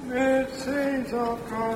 With saints of God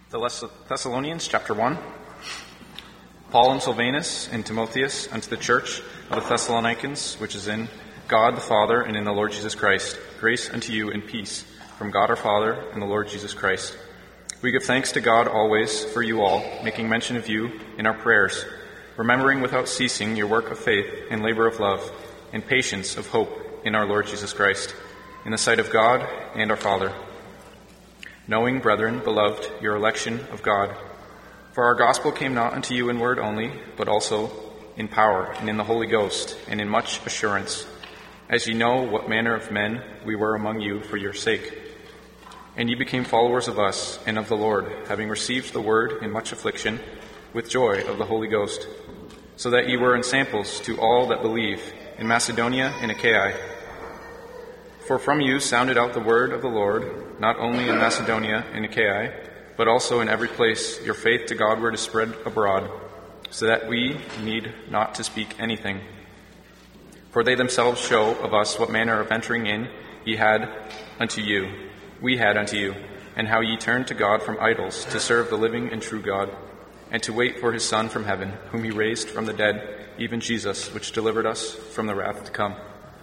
The Thessalonians, chapter 1. Paul and Silvanus and Timotheus unto the church of the Thessalonians, which is in God the Father and in the Lord Jesus Christ. Grace unto you and peace from God our Father and the Lord Jesus Christ. We give thanks to God always for you all, making mention of you in our prayers, remembering without ceasing your work of faith and labor of love and patience of hope in our Lord Jesus Christ, in the sight of God and our Father. Knowing, brethren, beloved, your election of God. For our gospel came not unto you in word only, but also in power, and in the Holy Ghost, and in much assurance, as ye know what manner of men we were among you for your sake. And ye became followers of us and of the Lord, having received the word in much affliction, with joy of the Holy Ghost, so that ye were ensamples to all that believe in Macedonia and Achaia. For from you sounded out the word of the Lord, not only in Macedonia and Achaia, but also in every place your faith to Godward is spread abroad, so that we need not to speak anything. For they themselves show of us what manner of entering in we had unto you, and how ye turned to God from idols to serve the living and true God, and to wait for his Son from heaven, whom he raised from the dead, even Jesus, which delivered us from the wrath to come.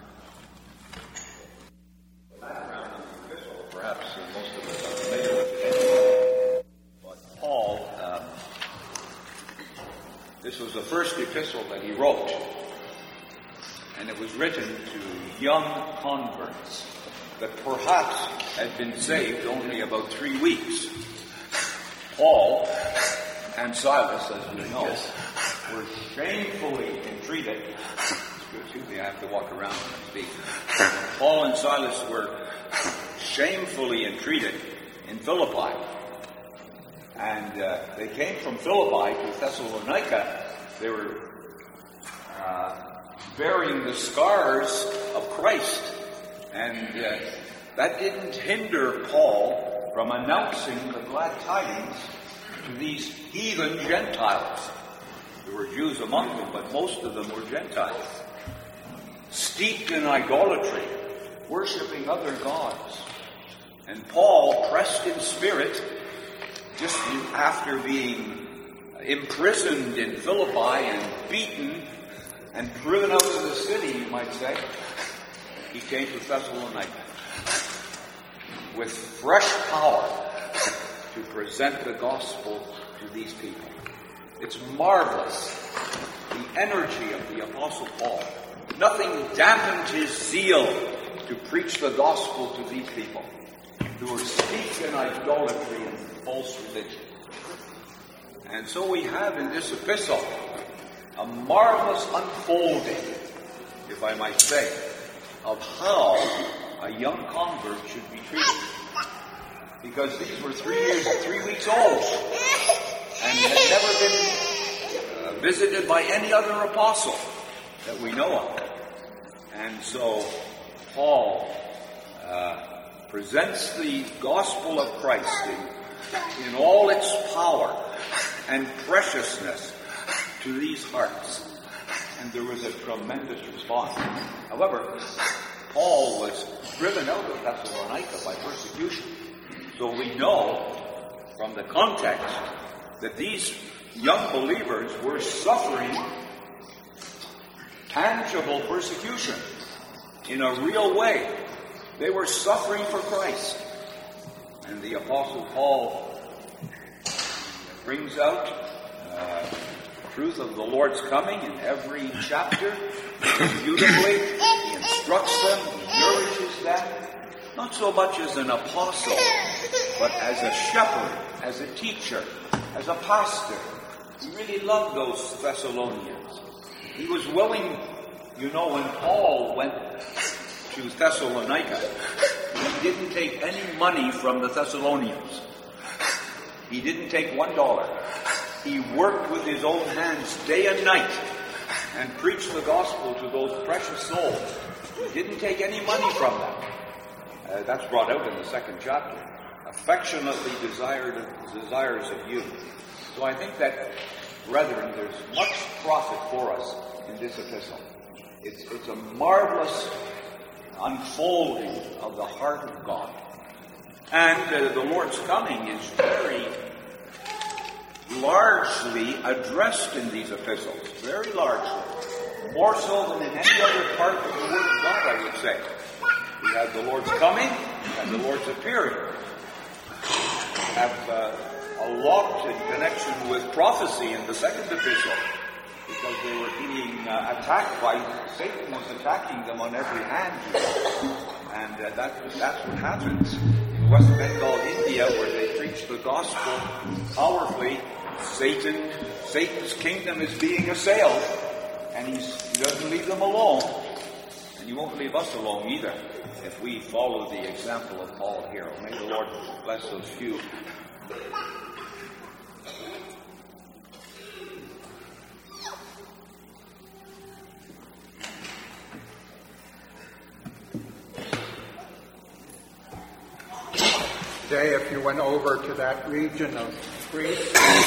This was the first epistle that he wrote, and it was written to young converts that perhaps had been saved only about 3 weeks. Paul and Silas, as we know, were shamefully entreated. Excuse me, I have to walk around and speak. Paul and Silas were shamefully entreated in Philippi. And they came from Philippi to Thessalonica. They were bearing the scars of Christ. And that didn't hinder Paul from announcing the glad tidings to these heathen Gentiles. There were Jews among them, but most of them were Gentiles, steeped in idolatry, worshipping other gods. And Paul, pressed in spirit, just after being imprisoned in Philippi and beaten and driven out of the city, you might say, he came to Thessalonica with fresh power to present the gospel to these people. It's marvelous, the energy of the Apostle Paul. Nothing dampened his zeal to preach the gospel to these people who were steeped in idolatry and false religion. And so we have in this epistle a marvelous unfolding, if I might say, of how a young convert should be treated. Because these were 3 weeks old and had never been visited by any other apostle that we know of. And so Paul presents the gospel of Christ in all its power and preciousness to these hearts. And there was a tremendous response. However, Paul was driven out of Thessalonica by persecution. So we know from the context that these young believers were suffering tangible persecution in a real way. They were suffering for Christ. And the Apostle Paul brings out truth of the Lord's coming in every chapter beautifully. He instructs them, he nourishes them, not so much as an apostle, but as a shepherd, as a teacher, as a pastor. He really loved those Thessalonians. He was willing, when Paul went to Thessalonica, he didn't take any money from the Thessalonians. He didn't take $1. He worked with his own hands day and night and preached the gospel to those precious souls. He didn't take any money from them. That's brought out in the 2nd chapter. Affectionately desires of you. So I think that, brethren, there's much profit for us in this epistle. It's a marvelous unfolding of the heart of God. And the Lord's coming is very largely addressed in these epistles, very largely. More so than in any other part of the Word of God, I would say. We have the Lord's coming and the Lord's appearing. We have a lot in connection with prophecy in the second epistle, because they were being attacked by Satan was attacking them on every hand. And that's what happens in West Bengal, India, where they preach the gospel powerfully. Satan's kingdom is being assailed, and he doesn't leave them alone, and he won't leave us alone either if we follow the example of Paul here. May the Lord bless those few. Today, if you went over to that region of Greece,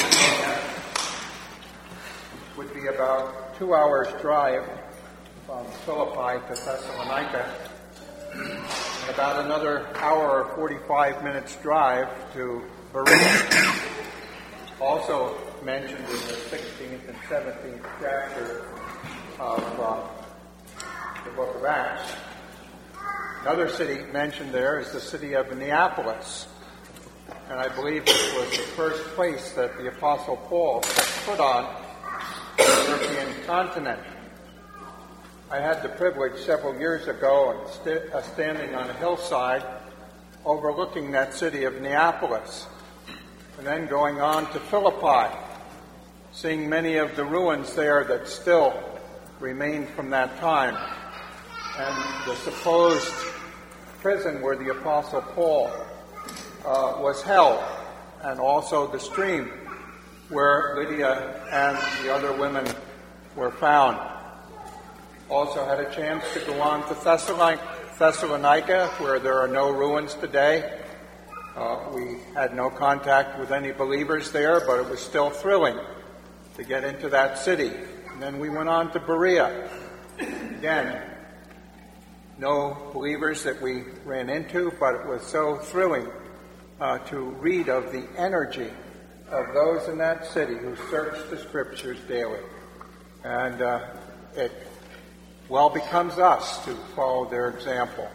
it would be about 2 hours drive from Philippi to Thessalonica, and about another hour or 45 minutes drive to Berea. Also mentioned in the 16th and 17th chapter of the book of Acts. Another city mentioned there is the city of Neapolis. And I believe this was the first place that the Apostle Paul set foot on the European continent. I had the privilege several years ago of standing on a hillside overlooking that city of Neapolis, and then going on to Philippi, seeing many of the ruins there that still remain from that time, and the supposed prison where the Apostle Paul was held, and also the stream where Lydia and the other women were found. Also had a chance to go on to Thessalonica, where there are no ruins today. We had no contact with any believers there, but it was still thrilling to get into that city. And then we went on to Berea. Again, no believers that we ran into, but it was so thrilling to read of the energy of those in that city who searched the Scriptures daily. And it well becomes us to follow their example.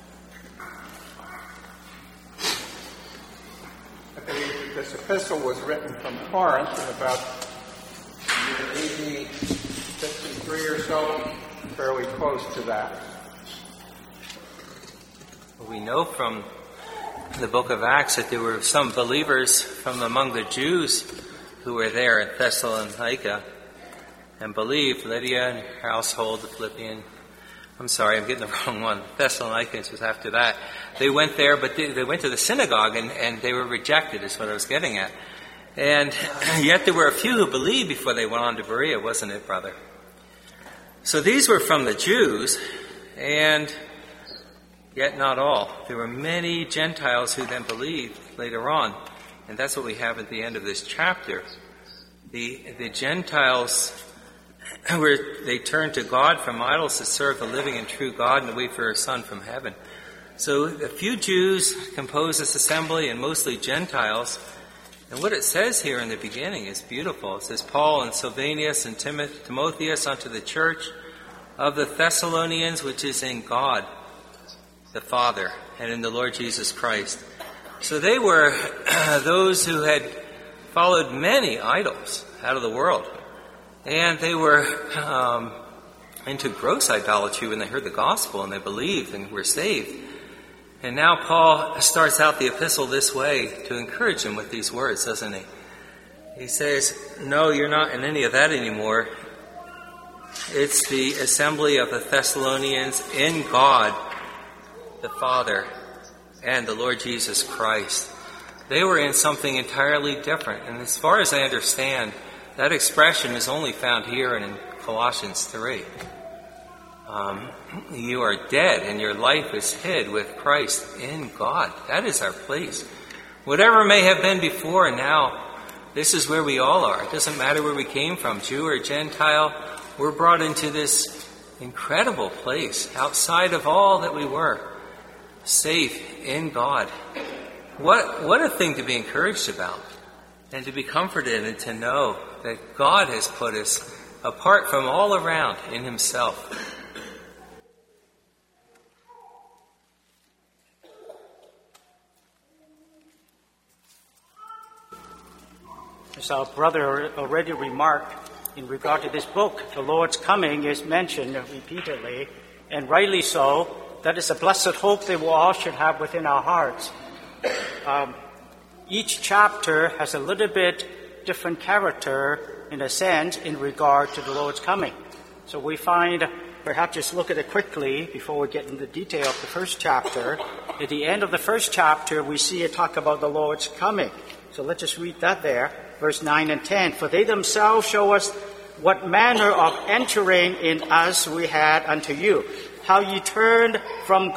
I believe this epistle was written from Corinth in about AD 53 or so, fairly close to that. We know from the book of Acts that there were some believers from among the Jews who were there at Thessalonica and believed. Lydia and her household, the Philippian, I'm getting the wrong one. Thessalonians was after that. They went there, but they went to the synagogue and they were rejected, is what I was getting at. And yet there were a few who believed before they went on to Berea, wasn't it, brother? So these were from the Jews, and yet not all. There were many Gentiles who then believed later on. And that's what we have at the end of this chapter. The Gentiles, they turned to God from idols to serve the living and true God and to wait for a Son from heaven. So a few Jews compose this assembly, and mostly Gentiles. And what it says here in the beginning is beautiful. It says, Paul and Silvanus and Timotheus unto the church of the Thessalonians, which is in God the Father, and in the Lord Jesus Christ. So they were those who had followed many idols out of the world. And they were into gross idolatry when they heard the gospel and they believed and were saved. And now Paul starts out the epistle this way to encourage them with these words, doesn't he? He says, no, you're not in any of that anymore. It's the assembly of the Thessalonians in God the Father and the Lord Jesus Christ. They were in something entirely different. And as far as I understand, that expression is only found here and in Colossians 3. You are dead and your life is hid with Christ in God. That is our place. Whatever may have been before and now, this is where we all are. It doesn't matter where we came from, Jew or Gentile. We're brought into this incredible place outside of all that we were. Safe in God. What a thing to be encouraged about. and to be comforted and to know that God has put us apart from all around in himself. As our brother already remarked, in regard to this book, the Lord's coming is mentioned repeatedly, and rightly so. That is a blessed hope that we all should have within our hearts. Each chapter has a little bit different character, in a sense, in regard to the Lord's coming. So we find, perhaps just look at it quickly before we get into the detail of the first chapter. At the end of the first chapter, we see it talk about the Lord's coming. So let's just read that there. Verse 9 and 10, for they themselves show us what manner of entering in us we had unto you, how you turned to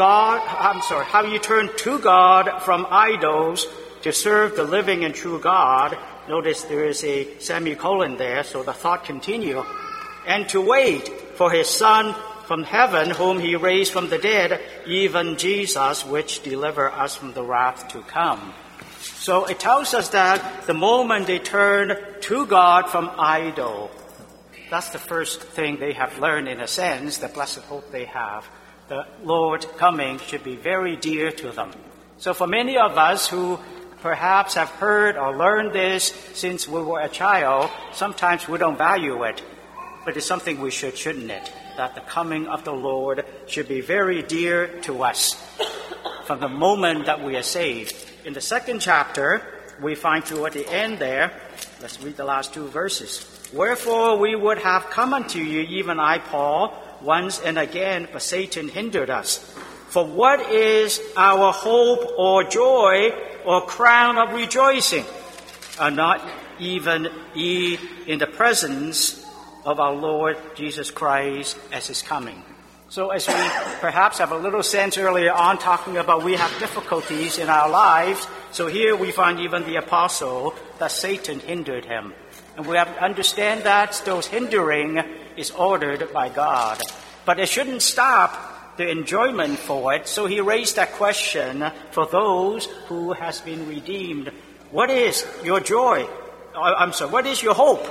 God from idols to serve the living and true God. Notice there is a semicolon there, so the thought continue. And to wait for his Son from heaven, whom he raised from the dead, even Jesus, which deliver us from the wrath to come. So it tells us that the moment they turn to God from idol, that's the first thing they have learned, in a sense, the blessed hope they have. The Lord coming should be very dear to them. So for many of us who perhaps have heard or learned this since we were a child, sometimes we don't value it. But it's something we should, shouldn't it? That the coming of the Lord should be very dear to us from the moment that we are saved. In the second chapter, we find toward the end there, let's read the last two verses. Wherefore we would have come unto you, even I, Paul, once and again, but Satan hindered us. For what is our hope or joy or crown of rejoicing? Are not even ye in the presence of our Lord Jesus Christ as his coming? So as we perhaps have a little sense earlier on talking about we have difficulties in our lives, so here we find even the apostle that Satan hindered him. And we have to understand that those hindering is ordered by God. But it shouldn't stop the enjoyment for it, so he raised that question for those who has been redeemed. What is your joy? What is your hope?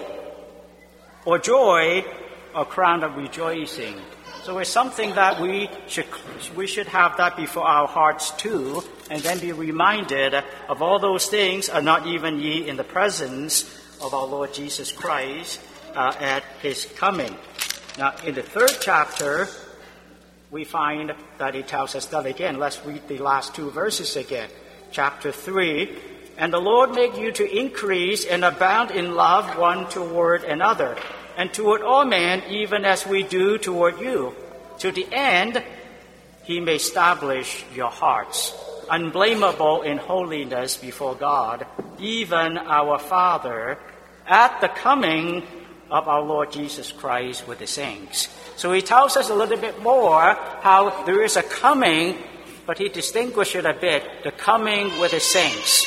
Or joy or crown of rejoicing? So it's something that we should have that before our hearts too, and then be reminded of all those things are not even ye in the presence of our Lord Jesus Christ at his coming. Now, in the third chapter, we find that it tells us that again. Let's read the last two verses again. Chapter 3, and the Lord make you to increase and abound in love one toward another, and toward all men, even as we do toward you, to the end he may establish your hearts, unblameable in holiness before God, even our Father, at the coming of our Lord Jesus Christ with the saints. So he tells us a little bit more how there is a coming, but he distinguished it a bit, the coming with the saints.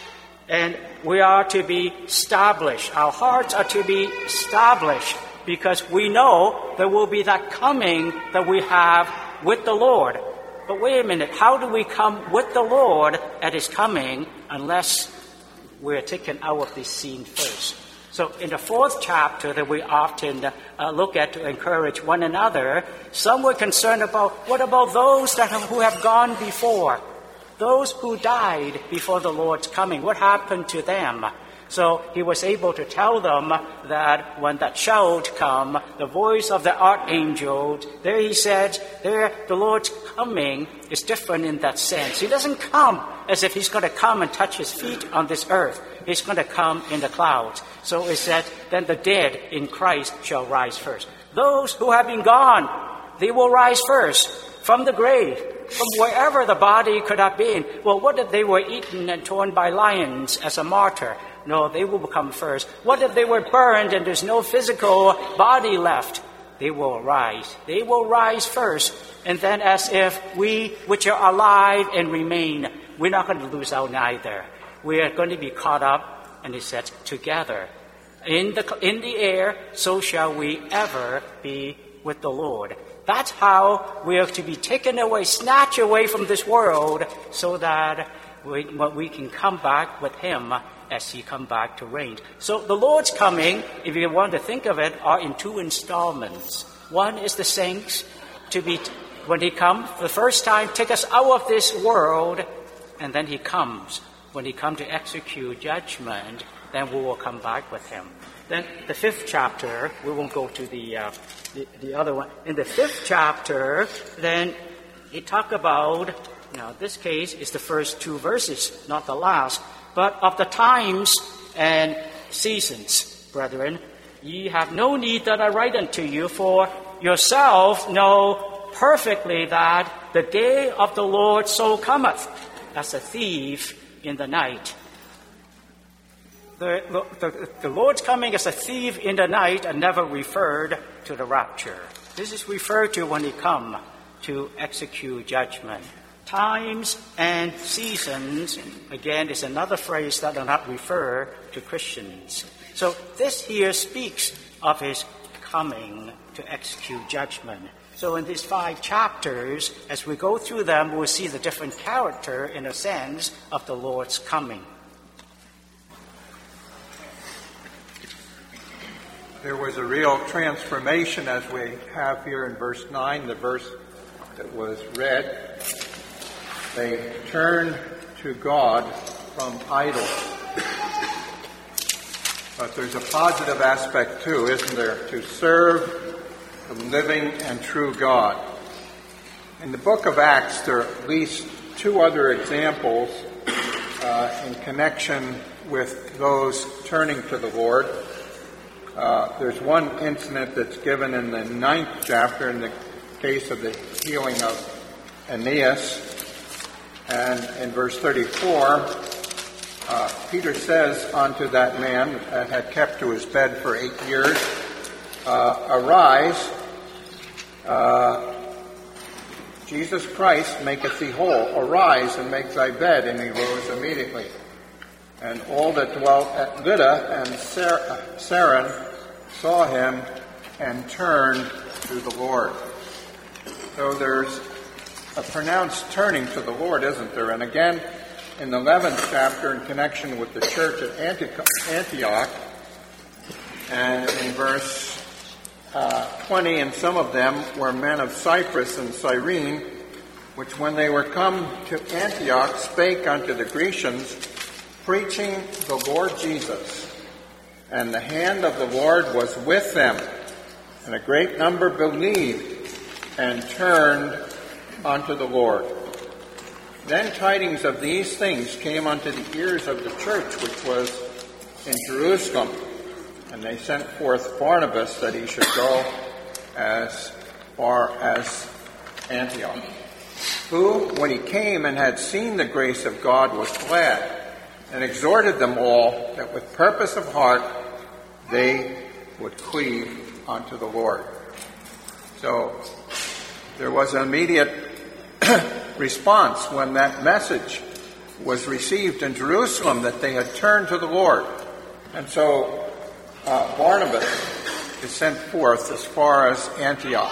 And we are to be established. Our hearts are to be established because we know there will be that coming that we have with the Lord. But wait a minute, how do we come with the Lord at his coming unless we're taken out of this scene first? So in the fourth chapter that we often look at to encourage one another, some were concerned about, what about those who have gone before? Those who died before the Lord's coming, what happened to them? So he was able to tell them that when that shout come, the voice of the archangel, there he said, there the Lord's coming is different in that sense. He doesn't come as if he's going to come and touch his feet on this earth. He's going to come in the clouds. So it said, then the dead in Christ shall rise first. Those who have been gone, they will rise first from the grave, from wherever the body could have been. Well, what if they were eaten and torn by lions as a martyr? No, they will come first. What if they were burned and there's no physical body left? They will rise. They will rise first. And then as if we, which are alive and remain, we're not going to lose out either. We are going to be caught up, and it says, together. In the air, so shall we ever be with the Lord. That's how we are to be taken away, snatched away from this world, so that we can come back with him as he come back to reign. So the Lord's coming, if you want to think of it, are in two installments. One is the saints when he comes the first time, take us out of this world, and then he comes. When he comes to execute judgment, then we will come back with him. Then the 5th chapter, we won't go to the other one. In the 5th chapter, then it talk about, now this case is the first 2 verses, not the last, but of the times and seasons, brethren, ye have no need that I write unto you, for yourself know perfectly that the day of the Lord so cometh, as a thief in the night. The Lord's coming as a thief in the night and never referred to the rapture. This is referred to when he comes to execute judgment. Times and seasons, again, is another phrase that does not refer to Christians. So this here speaks of his coming to execute judgment. So in these 5 chapters, as we go through them, we'll see the different character, in a sense, of the Lord's coming. There was a real transformation, as we have here in verse 9, the verse that was read. They turned to God from idols. But there's a positive aspect too, isn't there? To serve the living and true God. In the book of Acts, there are at least 2 other examples in connection with those turning to the Lord. There's one incident that's given in the 9th chapter in the case of the healing of Aeneas. And in verse 34, Peter says unto that man that had kept to his bed for 8 years, Arise, Jesus Christ maketh thee whole. Arise and make thy bed. And he rose immediately. And all that dwelt at Lydda and Saron saw him and turned to the Lord. So there's a pronounced turning to the Lord, isn't there? And again, in the 11th chapter, in connection with the church at Antioch, and in verse 20, and some of them were men of Cyprus and Cyrene, which when they were come to Antioch spake unto the Grecians, preaching the Lord Jesus. And the hand of the Lord was with them, and a great number believed and turned unto the Lord. Then tidings of these things came unto the ears of the church which was in Jerusalem, and they sent forth Barnabas that he should go as far as Antioch, who, when he came and had seen the grace of God, was glad, and exhorted them all that with purpose of heart they would cleave unto the Lord. So there was an immediate response when that message was received in Jerusalem that they had turned to the Lord. And so Barnabas is sent forth as far as Antioch.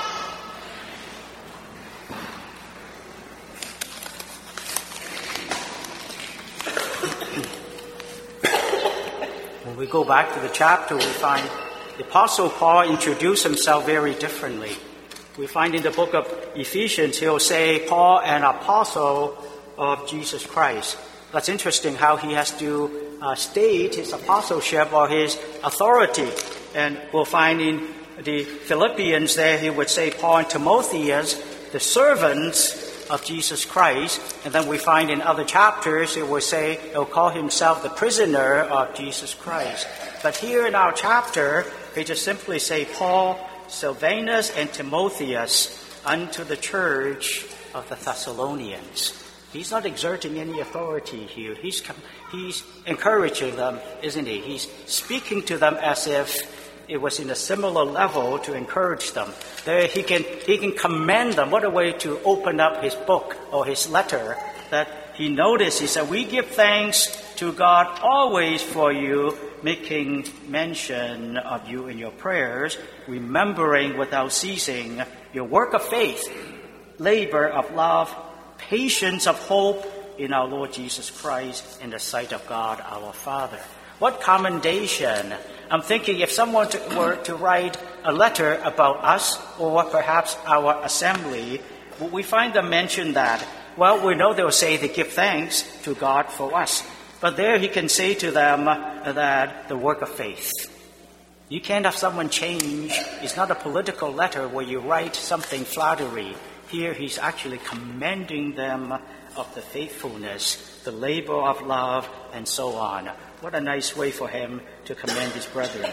When we go back to the chapter, we find the Apostle Paul introduced himself very differently. We find in the book of Ephesians, he'll say, Paul, an apostle of Jesus Christ. That's interesting how he has to state his apostleship or his authority. And we'll find in the Philippians there, he would say, Paul and Timotheus, the servants of Jesus Christ. And then we find in other chapters, it will say, he'll call himself the prisoner of Jesus Christ. But here in our chapter, he just simply say, Paul, Silvanus, and Timotheus unto the church of the Thessalonians. He's not exerting any authority here. He's encouraging them, isn't he? He's speaking to them as if it was in a similar level to encourage them. There he can commend them. What a way to open up his book or his letter, that he noticed. He said, we give thanks to God always for you, making mention of you in your prayers, remembering without ceasing your work of faith, labor of love, patience of hope, in our Lord Jesus Christ in the sight of God our Father. What commendation! I'm thinking if someone were to write a letter about us or perhaps our assembly, we find them mention that. Well, we know they'll say they give thanks to God for us. But there he can say to them that the work of faith. You can't have someone change. It's not a political letter where you write something flattery. Here he's actually commending them of the faithfulness, the labor of love, and so on. What a nice way for him to commend his brethren.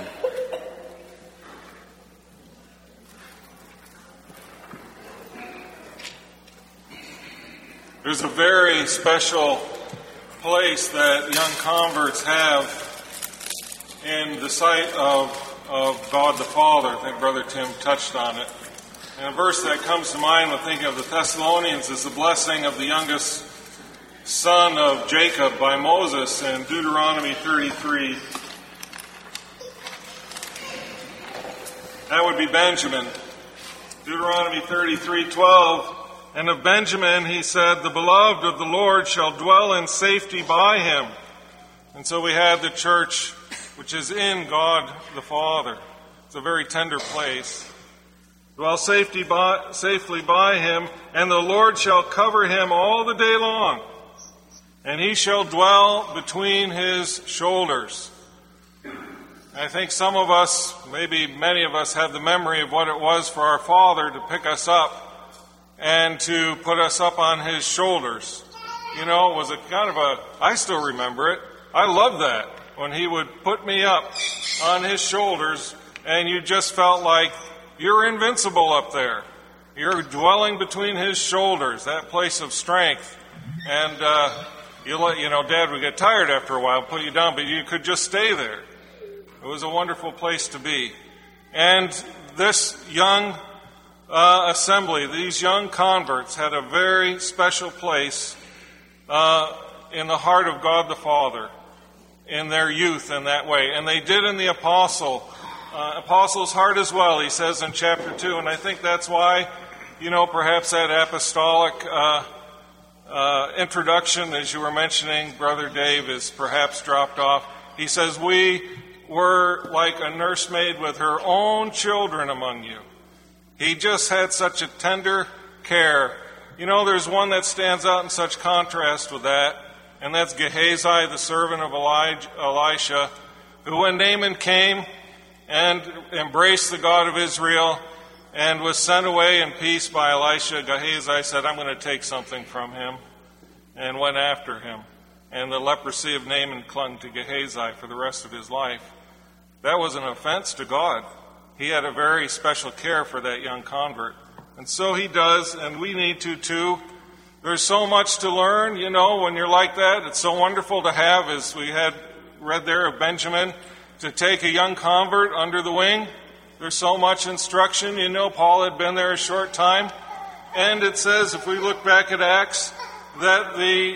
There's a very special place that young converts have in the sight of God the Father. I think Brother Tim touched on it. And a verse that comes to mind when thinking of the Thessalonians is the blessing of the youngest son of Jacob by Moses in Deuteronomy 33. That would be Benjamin. Deuteronomy 33:12. And of Benjamin he said, the beloved of the Lord shall dwell in safety by him. And so we have the church which is in God the Father. It's a very tender place. Dwell safely by him, and the Lord shall cover him all the day long, and he shall dwell between his shoulders. I think some of us, maybe many of us, have the memory of what it was for our Father to pick us up and to put us up on his shoulders. You know, it was a kind of I still remember it. I love that, when he would put me up on his shoulders, and you just felt like you're invincible up there. You're dwelling between his shoulders, that place of strength. And, Dad would get tired after a while, put you down, but you could just stay there. It was a wonderful place to be. And this young assembly, these young converts, had a very special place in the heart of God the Father in their youth in that way. And they did in the apostle's heart as well, he says in chapter 2. And I think that's why, perhaps that apostolic introduction, as you were mentioning, Brother Dave, is perhaps dropped off. He says, we were like a nursemaid with her own children among you. He just had such a tender care. There's one that stands out in such contrast with that, and that's Gehazi, the servant of Elisha, who when Naaman came and embraced the God of Israel and was sent away in peace by Elisha, Gehazi said, I'm going to take something from him, and went after him. And the leprosy of Naaman clung to Gehazi for the rest of his life. That was an offense to God. He had a very special care for that young convert. And so he does, and we need to too. There's so much to learn, when you're like that. It's so wonderful to have, as we had read there of Benjamin, to take a young convert under the wing. There's so much instruction. Paul had been there a short time. And it says, if we look back at Acts, that the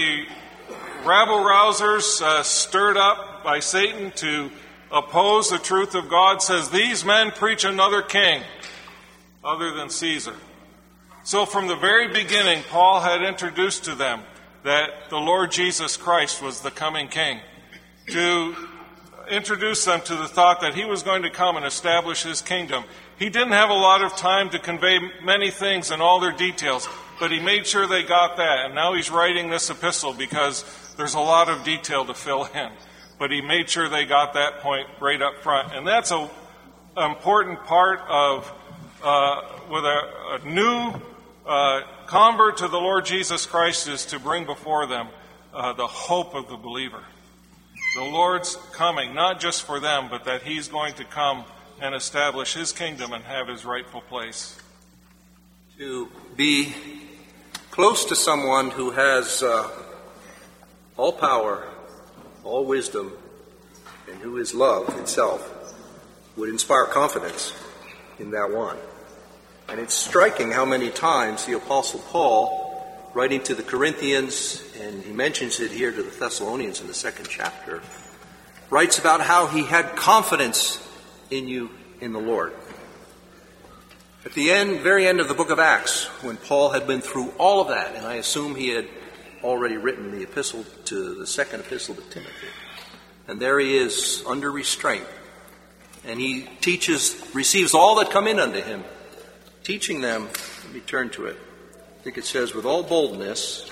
rabble-rousers stirred up by Satan to oppose the truth of God, says, these men preach another king other than Caesar. So from the very beginning, Paul had introduced to them that the Lord Jesus Christ was the coming king, to introduce them to the thought that he was going to come and establish his kingdom. He didn't have a lot of time to convey many things in all their details, but he made sure they got that. And now he's writing this epistle because there's a lot of detail to fill in. But he made sure they got that point right up front. And that's an important part of, with a new convert to the Lord Jesus Christ, is to bring before them the hope of the believer. The Lord's coming, not just for them, but that he's going to come and establish his kingdom and have his rightful place. To be close to someone who has all power, all wisdom, and who is love itself would inspire confidence in that one. And it's striking how many times the Apostle Paul, writing to the Corinthians, and he mentions it here to the Thessalonians in the 2nd chapter, writes about how he had confidence in you in the Lord. At the very end of the book of Acts, when Paul had been through all of that, and I assume he had already written the epistle to the second epistle to Timothy. And there he is under restraint. And he receives all that come in unto him, teaching them, let me turn to it. I think it says, with all boldness,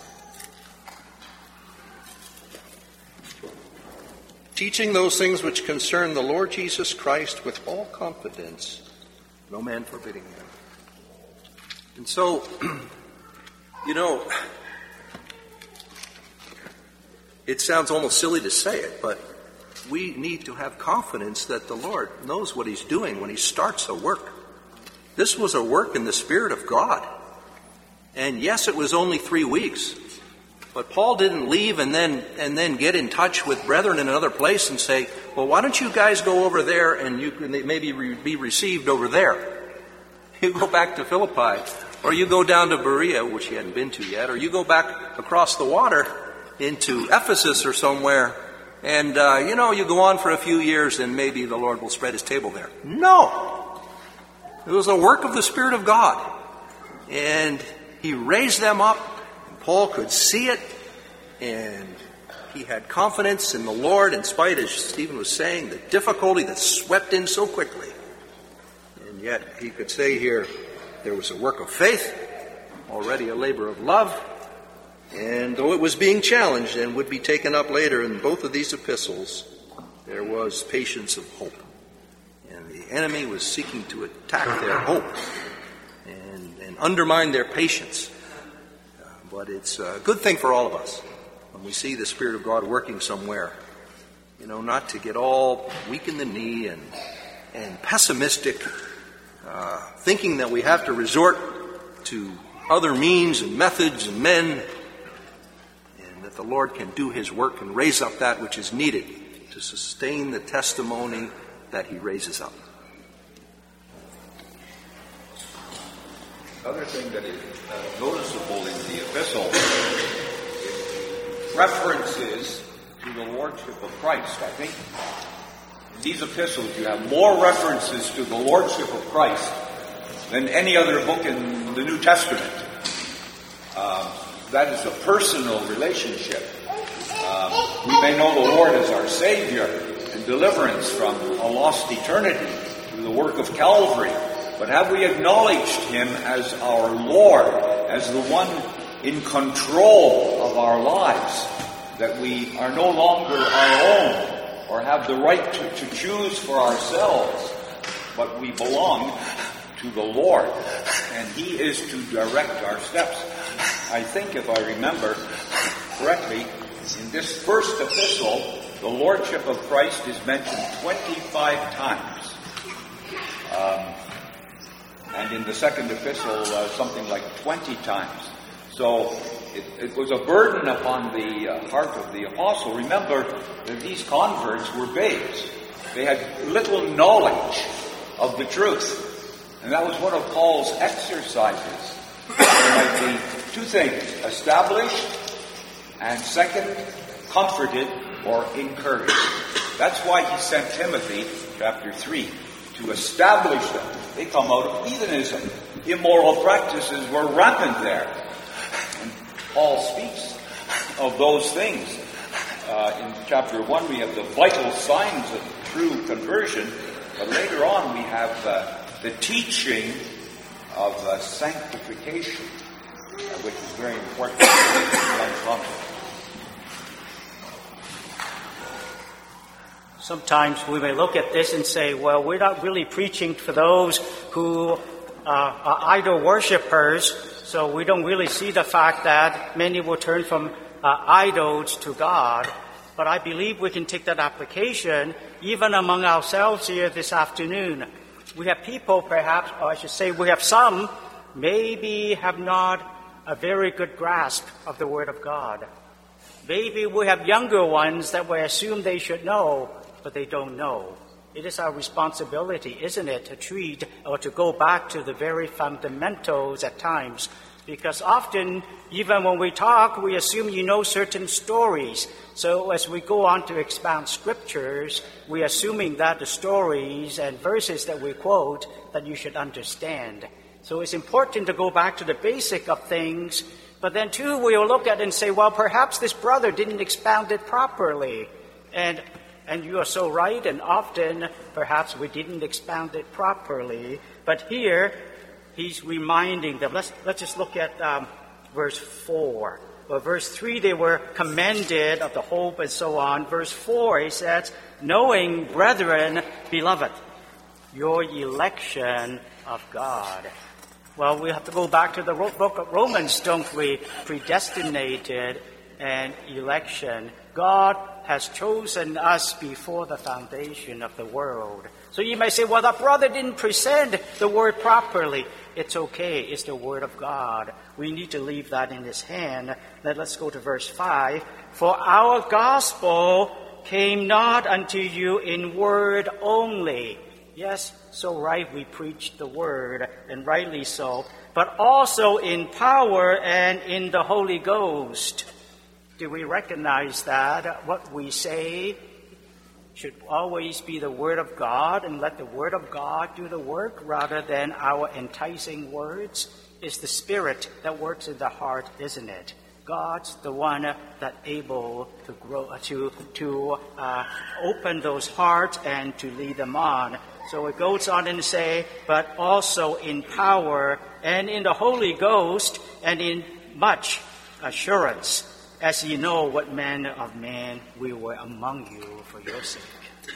teaching those things which concern the Lord Jesus Christ with all confidence, no man forbidding them. And so, it sounds almost silly to say it, but we need to have confidence that the Lord knows what he's doing when he starts a work. This was a work in the Spirit of God. And yes, it was only 3 weeks. But Paul didn't leave and then get in touch with brethren in another place and say, well, why don't you guys go over there and you can maybe be received over there? You go back to Philippi, or you go down to Berea, which he hadn't been to yet, or you go back across the water into Ephesus or somewhere, and, you go on for a few years and maybe the Lord will spread his table there. No! It was a work of the Spirit of God. And he raised them up. Paul could see it, and he had confidence in the Lord in spite, as Stephen was saying, the difficulty that swept in so quickly. And yet he could say here, there was a work of faith, already a labor of love, and though it was being challenged and would be taken up later in both of these epistles, there was patience of hope. And the enemy was seeking to attack their hope and undermine their patience. But it's a good thing for all of us when we see the Spirit of God working somewhere. Not to get all weak in the knee and pessimistic, thinking that we have to resort to other means and methods and men, and that the Lord can do his work and raise up that which is needed to sustain the testimony that he raises up. Another thing that is noticeable in the epistle is references to the Lordship of Christ. I think in these epistles you have more references to the Lordship of Christ than any other book in the New Testament. That is a personal relationship. We may know the Lord as our Savior and deliverance from a lost eternity through the work of Calvary. But have we acknowledged him as our Lord, as the one in control of our lives, that we are no longer our own or have the right to choose for ourselves, but we belong to the Lord, and he is to direct our steps. I think, if I remember correctly, in this first epistle, the Lordship of Christ is mentioned 25 times. And in the second epistle, something like 20 times. So it was a burden upon the heart of the apostle. Remember that these converts were babes. They had little knowledge of the truth. And that was one of Paul's exercises. There might be two things: established, and second, comforted or encouraged. That's why he sent Timothy, chapter 3, to establish them. They come out of heathenism. Immoral practices were rampant there. And Paul speaks of those things. In chapter 1 we have the vital signs of true conversion, but later on we have the teaching of sanctification, which is very important. Sometimes we may look at this and say, well, we're not really preaching for those who are idol worshippers, so we don't really see the fact that many will turn from idols to God. But I believe we can take that application even among ourselves here this afternoon. We have people perhaps, or I should say we have some, maybe have not a very good grasp of the Word of God. Maybe we have younger ones that we assume they should know, but they don't know. It is our responsibility, isn't it, to treat or to go back to the very fundamentals at times. Because often, even when we talk, we assume you know certain stories. So as we go on to expound scriptures, we're assuming that the stories and verses that we quote, that you should understand. So it's important to go back to the basic of things But then too, we'll look at it and say, well, perhaps this brother didn't expound it properly. And you are so right, and often perhaps we didn't expound it properly. But here, he's reminding them. Let's just look at verse 4. Well, verse 3, they were commended of the hope and so on. Verse 4, he says, knowing, brethren, beloved, your election of God. Well, we have to go back to the book of Romans, don't we? Predestinated and election. God has chosen us before the foundation of the world. So you may say, well, the brother didn't present the word properly. It's okay. It's the word of God. We need to leave that in his hand. Then let's go to verse 5. For our gospel came not unto you in word only. Yes, so right, we preached the word, and rightly so, but also in power and in the Holy Ghost. Do we recognize that? What we say should always be the word of God, and let the word of God do the work rather than our enticing words? It's the Spirit that works in the heart, isn't it? God's the one that able to grow, to open those hearts and to lead them on. So it goes on and say, but also in power and in the Holy Ghost and in much assurance, as ye know what manner of man we were among you for your sake.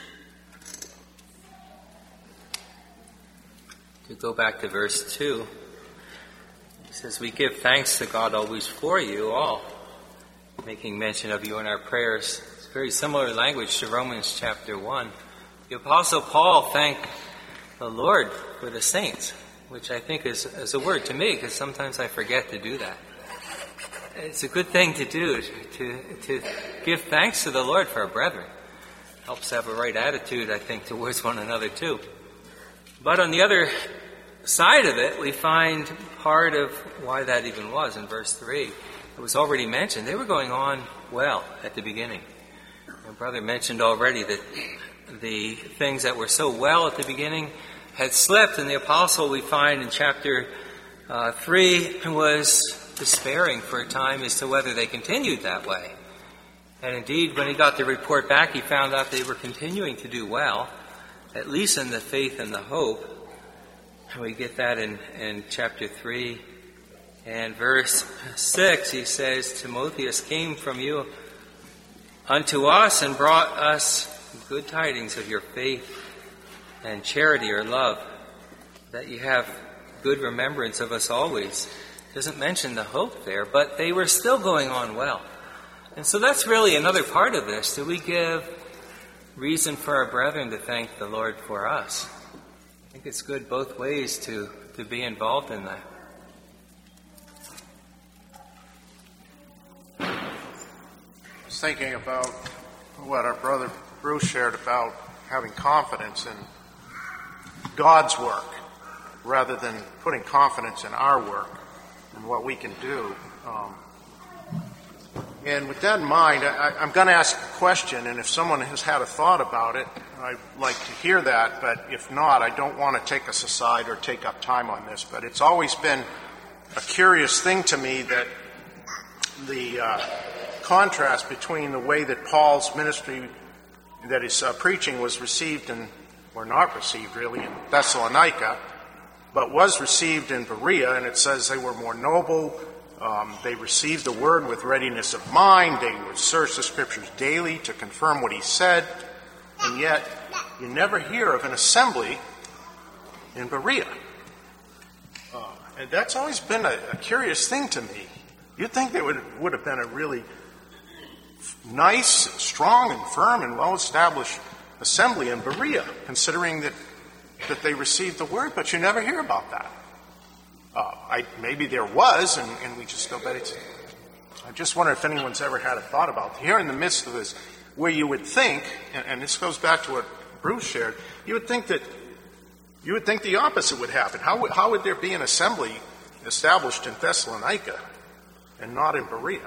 To go back to verse 2, he says, we give thanks to God always for you all, making mention of you in our prayers. It's very similar language to Romans chapter 1. The Apostle Paul thanked the Lord for the saints, which I think is a word to me, because sometimes I forget to do that. It's a good thing to do, to give thanks to the Lord for our brethren. Helps have a right attitude, I think, towards one another too. But on the other side of it, we find part of why that even was in verse 3. It was already mentioned. They were going on well at the beginning. My brother mentioned already that the things that were so well at the beginning had slipped, and the apostle, we find in chapter 3, was despairing for a time as to whether they continued that way. And indeed, when he got the report back, he found out they were continuing to do well, at least in the faith and the hope. And we get that in chapter 3 and verse 6. He says, Timotheus came from you unto us and brought us good tidings of your faith and charity or love, that you have good remembrance of us always. Doesn't mention the hope there, but they were still going on well. And so that's really another part of this. Do we give reason for our brethren to thank the Lord for us? I think it's good both ways to be involved in that. I was thinking about what our brother Bruce shared about having confidence in God's work rather than putting confidence in our work and what we can do. And with that in mind, I'm going to ask a question, and if someone has had a thought about it, I'd like to hear that, but if not, I don't want to take us aside or take up time on this. But it's always been a curious thing to me that the contrast between the way that Paul's ministry, that his preaching was received or not received really, in Thessalonica, but was received in Berea, and it says they were more noble. They received the word with readiness of mind. They would search the scriptures daily to confirm what he said. And yet, you never hear of an assembly in Berea. And that's always been a curious thing to me. You'd think there would have been a really nice, strong, and firm, and well-established assembly in Berea, considering that they received the word, but you never hear about that. Maybe there was, and we just know that it's... I just wonder if anyone's ever had a thought about it. Here in the midst of this, where you would think, and this goes back to what Bruce shared, you would think the opposite would happen. How would there be an assembly established in Thessalonica and not in Berea?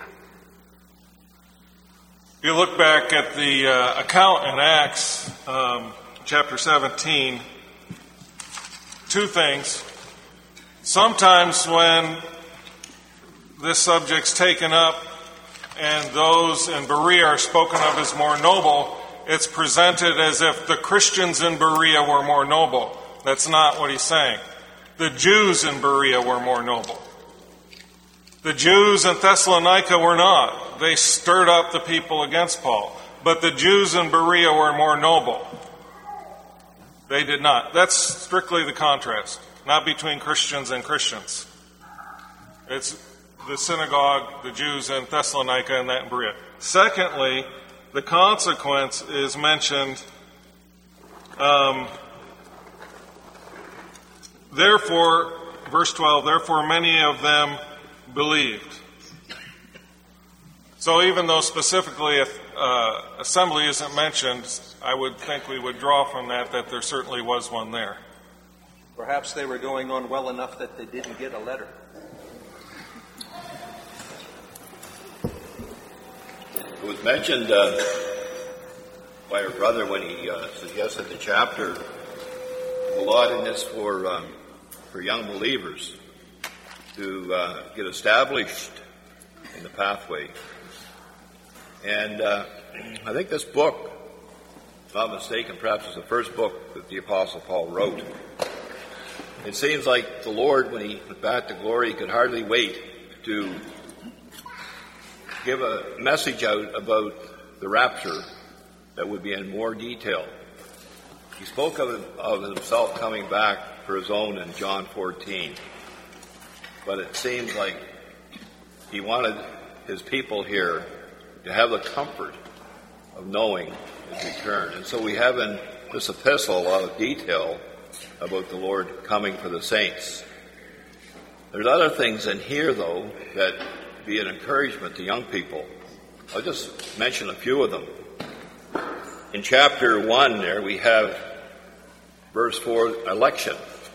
You look back at the account in Acts chapter 17, two things. Sometimes when this subject's taken up and those in Berea are spoken of as more noble, it's presented as if the Christians in Berea were more noble. That's not what he's saying. The Jews in Berea were more noble. The Jews in Thessalonica were not. They stirred up the people against Paul. But the Jews in Berea were more noble. They did not. That's strictly the contrast, not between Christians and Christians. It's the synagogue, the Jews in Thessalonica, and that in Berea. Secondly, the consequence is mentioned. Therefore, verse 12, therefore many of them believed. So even though specifically assembly isn't mentioned, I would think we would draw from that there certainly was one there. Perhaps they were going on well enough that they didn't get a letter. It was mentioned by our brother when he suggested the chapter. A lot in this for young believers to get established in the pathway. And I think this book, if I'm not mistaken, perhaps it's the first book that the Apostle Paul wrote. It seems like the Lord, when he went back to glory, could hardly wait to give a message out about the rapture that would be in more detail. He spoke of himself coming back for his own in John 14. But it seems like he wanted his people here to have the comfort of knowing his return. And so we have in this epistle a lot of detail about the Lord coming for the saints. There's other things in here, though, that be an encouragement to young people. I'll just mention a few of them. In chapter 1 there, we have verse 4, election.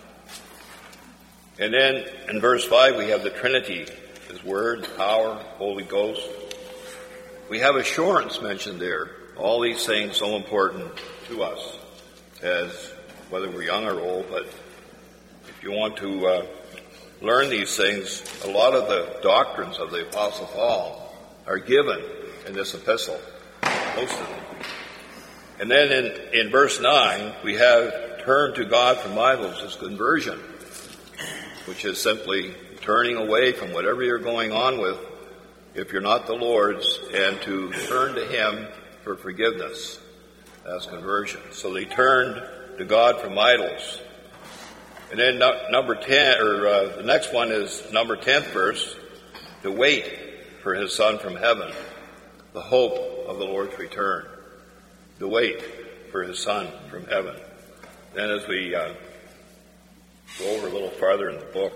And then in verse 5, we have the Trinity, His Word, power, Holy Ghost. We have assurance mentioned there. All these things so important to us, as whether we're young or old. But if you want to learn these things, a lot of the doctrines of the Apostle Paul are given in this epistle, most of them. And then in verse 9, we have turn to God from idols as conversion, which is simply turning away from whatever you're going on with, if you're not the Lord's, and to turn to Him for forgiveness. That's conversion. So they turned to God from idols. And then number 10, the next one is number 10th verse, to wait for His Son from heaven, the hope of the Lord's return. To wait for His Son from heaven. Then as we go over a little farther in the book,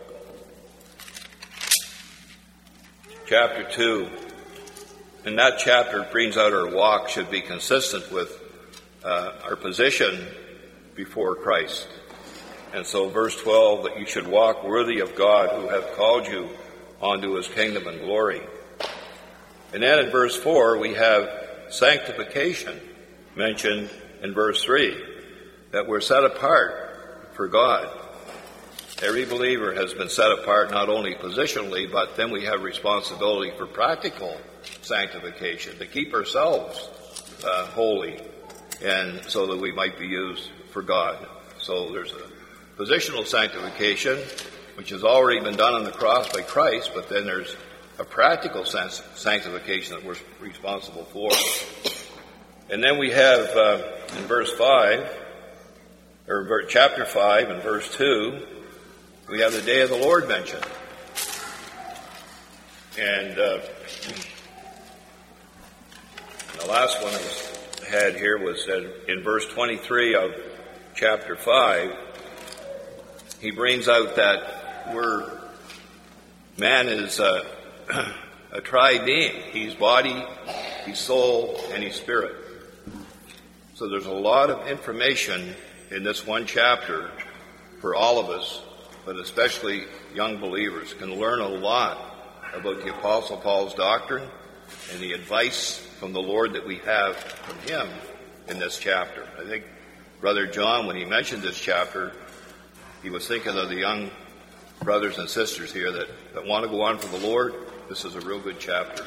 chapter 2, in that chapter it brings out our walk should be consistent with our position before Christ. And so verse 12, that you should walk worthy of God who hath called you onto His kingdom and glory. And then in verse 4, we have sanctification mentioned in verse 3, that we're set apart for God. Every believer has been set apart not only positionally, but then we have responsibility for practical sanctification, to keep ourselves holy, and so that we might be used for God. So there's a positional sanctification, which has already been done on the cross by Christ, but then there's a practical sanctification that we're responsible for. And then we have in verse 5, or chapter 5 and verse 2, we have the day of the Lord mentioned. And the last one I had here was in verse 23 of chapter 5, he brings out that man is a tri-being. He's body, he's soul, and he's spirit. So there's a lot of information in this one chapter for all of us, but especially young believers can learn a lot about the Apostle Paul's doctrine and the advice from the Lord that we have from him in this chapter. I think Brother John, when he mentioned this chapter, he was thinking of the young brothers and sisters here that want to go on for the Lord, This is a real good chapter.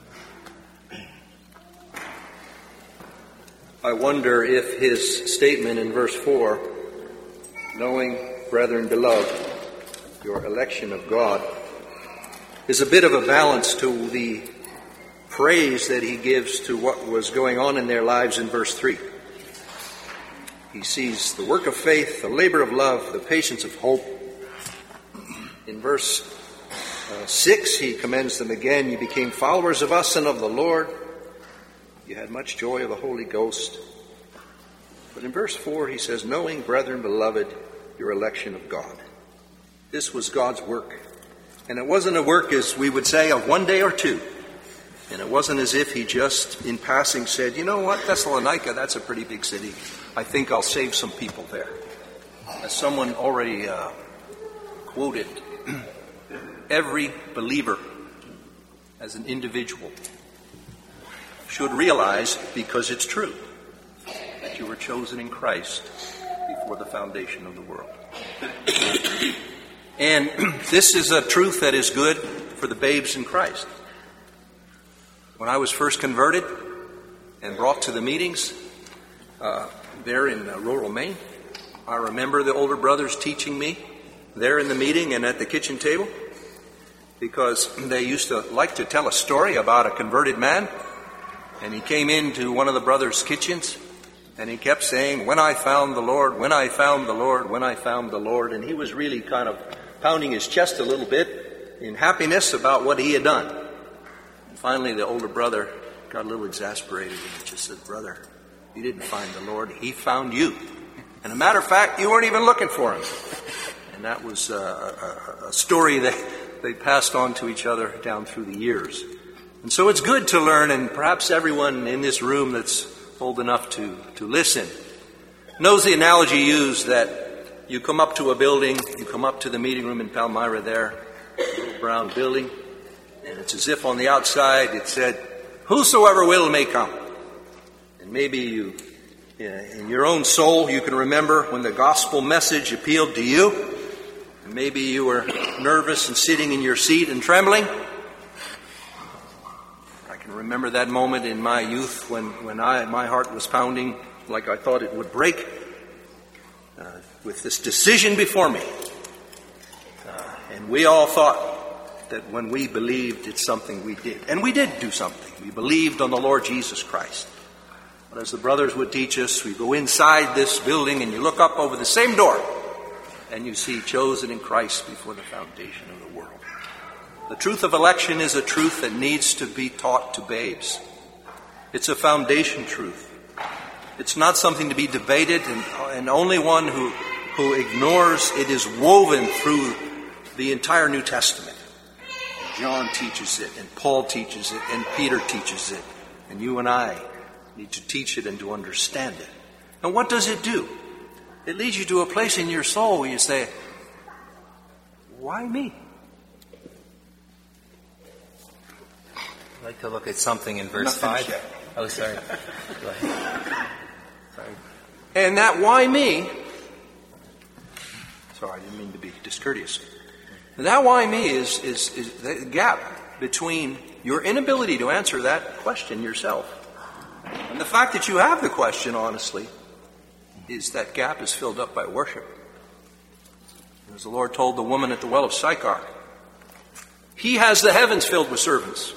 I wonder if his statement in verse 4, knowing, brethren beloved, your election of God, is a bit of a balance to the praise that he gives to what was going on in their lives in verse 3. He sees the work of faith, the labor of love, the patience of hope. In verse 6, he commends them again. You became followers of us and of the Lord. You had much joy of the Holy Ghost. But in verse 4, he says, knowing, brethren beloved, your election of God. This was God's work. And it wasn't a work, as we would say, of one day or two. And it wasn't as if he just, in passing, said, you know what, Thessalonica, that's a pretty big city. I think I'll save some people there. As someone already quoted, every believer as an individual should realize, because it's true, that you were chosen in Christ before the foundation of the world. And this is a truth that is good for the babes in Christ. When I was first converted and brought to the meetings there in rural Maine, I remember the older brothers teaching me there in the meeting and at the kitchen table, because they used to like to tell a story about a converted man. And he came into one of the brothers' kitchens, and he kept saying, when I found the Lord, when I found the Lord, when I found the Lord. And he was really kind of pounding his chest a little bit in happiness about what he had done. And finally, the older brother got a little exasperated and just said, brother, you didn't find the Lord, he found you. And a matter of fact, you weren't even looking for him. And that was a story that they passed on to each other down through the years. And so it's good to learn, and perhaps everyone in this room that's old enough to listen knows the analogy used that you come up to a building, you come up to the meeting room in Palmyra there, a little brown building, and it's as if on the outside it said, whosoever will may come. And maybe you, in your own soul, you can remember when the gospel message appealed to you. And maybe you were nervous and sitting in your seat and trembling. I can remember that moment in my youth when my heart was pounding like I thought it would break, with this decision before me. And we all thought that when we believed, it's something we did. And we did do something. We believed on the Lord Jesus Christ. But as the brothers would teach us, we go inside this building and you look up over the same door and you see chosen in Christ before the foundation of the world. The truth of election is a truth that needs to be taught to babes. It's a foundation truth. It's not something to be debated, and only one who ignores it is woven through the entire New Testament. John teaches it, and Paul teaches it, and Peter teaches it, and you and I need to teach it and to understand it. And what does it do? It leads you to a place in your soul where you say, why me? I'd like to look at something in verse 5. Oh, sorry. Go ahead. Sorry. And that why me, sorry, I didn't mean to be discourteous. That why me is the gap between your inability to answer that question yourself and the fact that you have the question, honestly, is that gap is filled up by worship. As the Lord told the woman at the well of Sychar, He has the heavens filled with servants.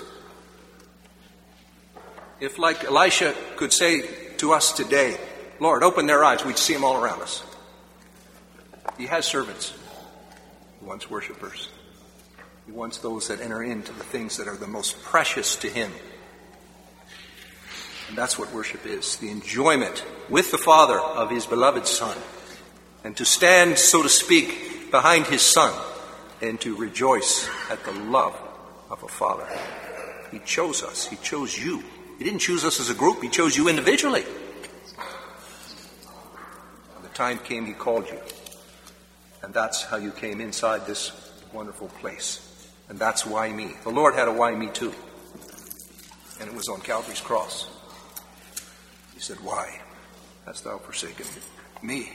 If, like Elisha could say to us today, Lord, open their eyes, we'd see them all around us. He has servants. He wants worshipers. He wants those that enter into the things that are the most precious to Him. And that's what worship is, the enjoyment with the Father of His beloved Son. And to stand, so to speak, behind His Son and to rejoice at the love of a Father. He chose us. He chose you. He didn't choose us as a group. He chose you individually. When the time came, He called you. And that's how you came inside this wonderful place. And that's why me. The Lord had a why me too. And it was on Calvary's cross. He said, why hast thou forsaken me?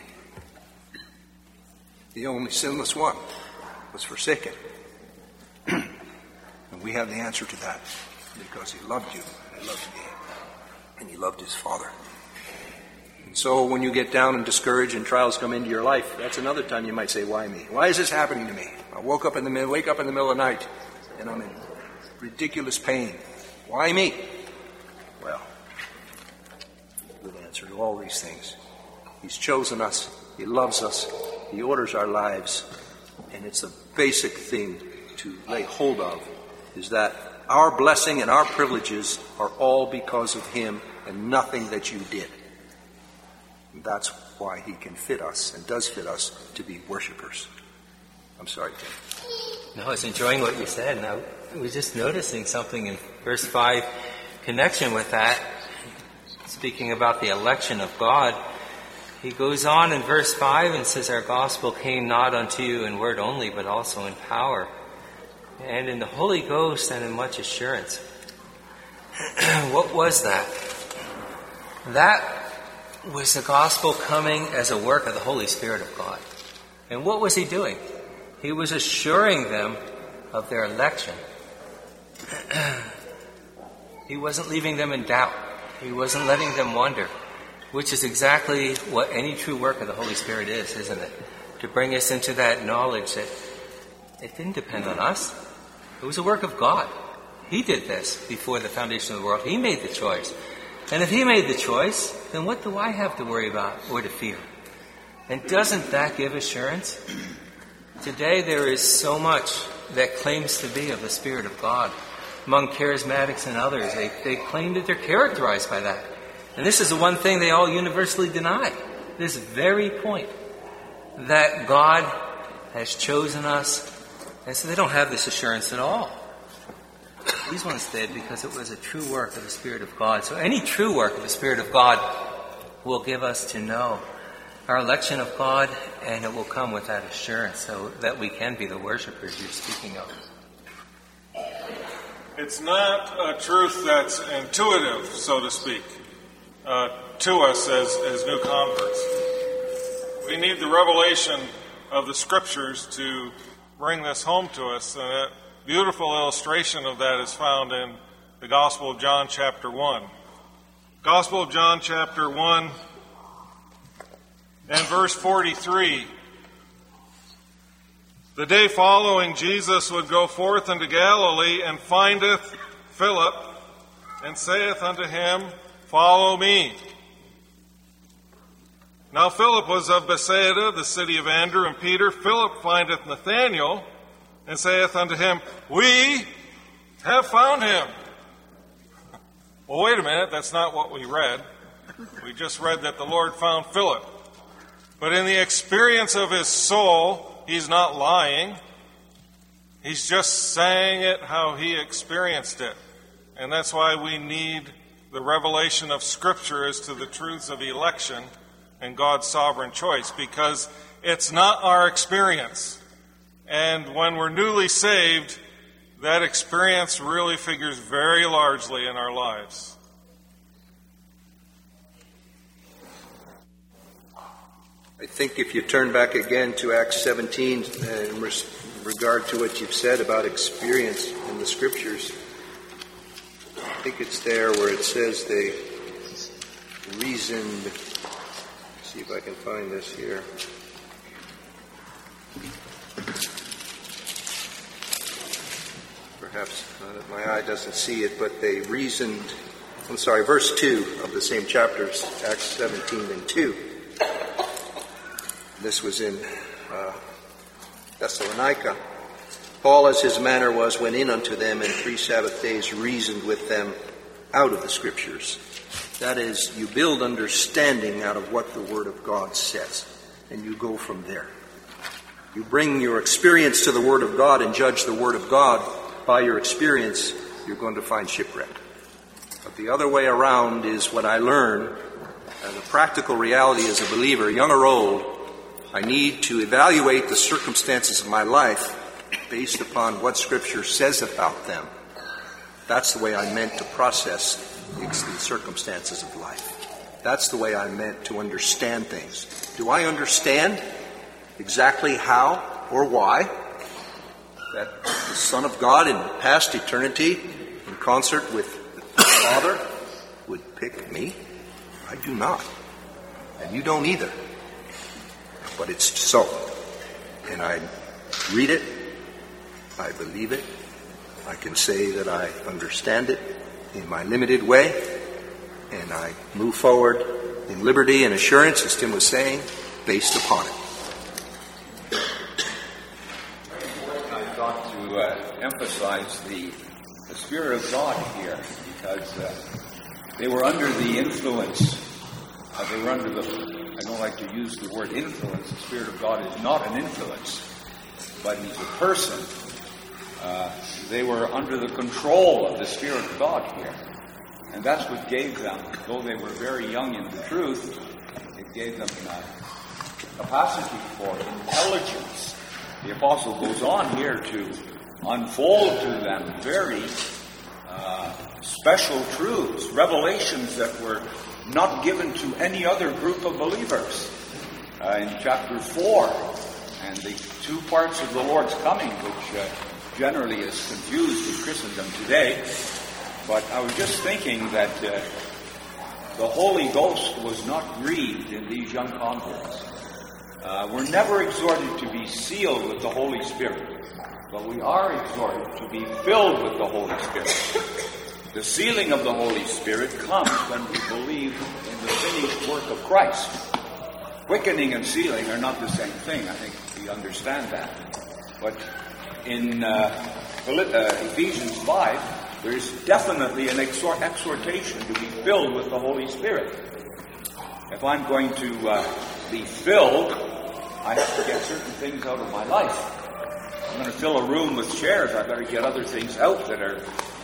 The only sinless one was forsaken. And we have the answer to that because he loved you, and he loved me, and he loved his Father. And so when you get down and discouraged and trials come into your life, that's another time you might say, why me? Why is this happening to me? I wake up in the middle of the night and I'm in ridiculous pain. Why me? Well, good answer to all these things. He's chosen us. He loves us. He orders our lives. And it's a basic thing to lay hold of, is that our blessing and our privileges are all because of him and nothing that you did. And that's why he can fit us and does fit us to be worshipers. I'm sorry, Tim. No, I was enjoying what you said, and I was just noticing something in verse 5, connection with that, speaking about the election of God. He goes on in verse 5 and says, our gospel came not unto you in word only, but also in power, and in the Holy Ghost, and in much assurance. What was that? That was the gospel coming as a work of the Holy Spirit of God. And what was he doing? He was assuring them of their election. He wasn't leaving them in doubt. He wasn't letting them wonder, which is exactly what any true work of the Holy Spirit is, isn't it? To bring us into that knowledge that it didn't depend on us. It was a work of God. He did this before the foundation of the world. He made the choice. And if he made the choice, then what do I have to worry about or to fear? And doesn't that give assurance? Today there is so much that claims to be of the Spirit of God. Among charismatics and others, they claim that they're characterized by that. And this is the one thing they all universally deny. This very point, that God has chosen us. And so they don't have this assurance at all. These ones did because it was a true work of the Spirit of God. So any true work of the Spirit of God will give us to know our election of God, and it will come with that assurance so that we can be the worshipers you're speaking of. It's not a truth that's intuitive, so to speak, to us as new converts. We need the revelation of the Scriptures to bring this home to us. And a beautiful illustration of that is found in the Gospel of John chapter 1. Gospel of John chapter 1 and verse 43. The day following, Jesus would go forth into Galilee, and findeth Philip, and saith unto him, Follow me. Now Philip was of Bethsaida, the city of Andrew and Peter. Philip findeth Nathanael, and saith unto him, We have found him. Well, wait a minute, that's not what we read. We just read that the Lord found Philip. But in the experience of his soul, he's not lying. He's just saying it how he experienced it. And that's why we need the revelation of Scripture as to the truths of election and God's sovereign choice, because it's not our experience. And when we're newly saved, that experience really figures very largely in our lives. I think if you turn back again to Acts 17 in regard to what you've said about experience in the Scriptures, I think it's there where it says they reasoned. Let's see if I can find this here. Perhaps my eye doesn't see it, but they reasoned. Verse 2 of the same chapters, Acts 17 and 2. This was in Thessalonica. Paul, as his manner was, went in unto them, and 3 Sabbath days reasoned with them out of the Scriptures. That is, you build understanding out of what the Word of God says, and you go from there. You bring your experience to the Word of God and judge the Word of God by your experience, you're going to find shipwreck. But the other way around is what I learn as a practical reality as a believer, young or old. I need to evaluate the circumstances of my life based upon what Scripture says about them. That's the way I meant to process the circumstances of life. That's the way I meant to understand things. Do I understand exactly how or why that the Son of God in past eternity, in concert with the Father, would pick me? I do not. And you don't either. But it's so. And I read it, I believe it, I can say that I understand it in my limited way, and I move forward in liberty and assurance, as Tim was saying, based upon it. I thought to emphasize the Spirit of God here, because they were under the influence. They were under the, I don't like to use the word influence. The Spirit of God is not an influence, but He's a person. They were under the control of the Spirit of God here. And that's what gave them, though they were very young in the truth, it gave them capacity for intelligence. The apostle goes on here to unfold to them very special truths, revelations that were not given to any other group of believers. In chapter 4, and the two parts of the Lord's coming, which generally is confused in Christendom today. But I was just thinking that the Holy Ghost was not grieved in these young converts. We're never exhorted to be sealed with the Holy Spirit, but we are exhorted to be filled with the Holy Spirit. The sealing of the Holy Spirit comes when we believe in the finished work of Christ. Quickening and sealing are not the same thing. I think we understand that. But in Ephesians 5, there's definitely an exhortation to be filled with the Holy Spirit. If I'm going to be filled, I have to get certain things out of my life. If I'm going to fill a room with chairs, I better get other things out that are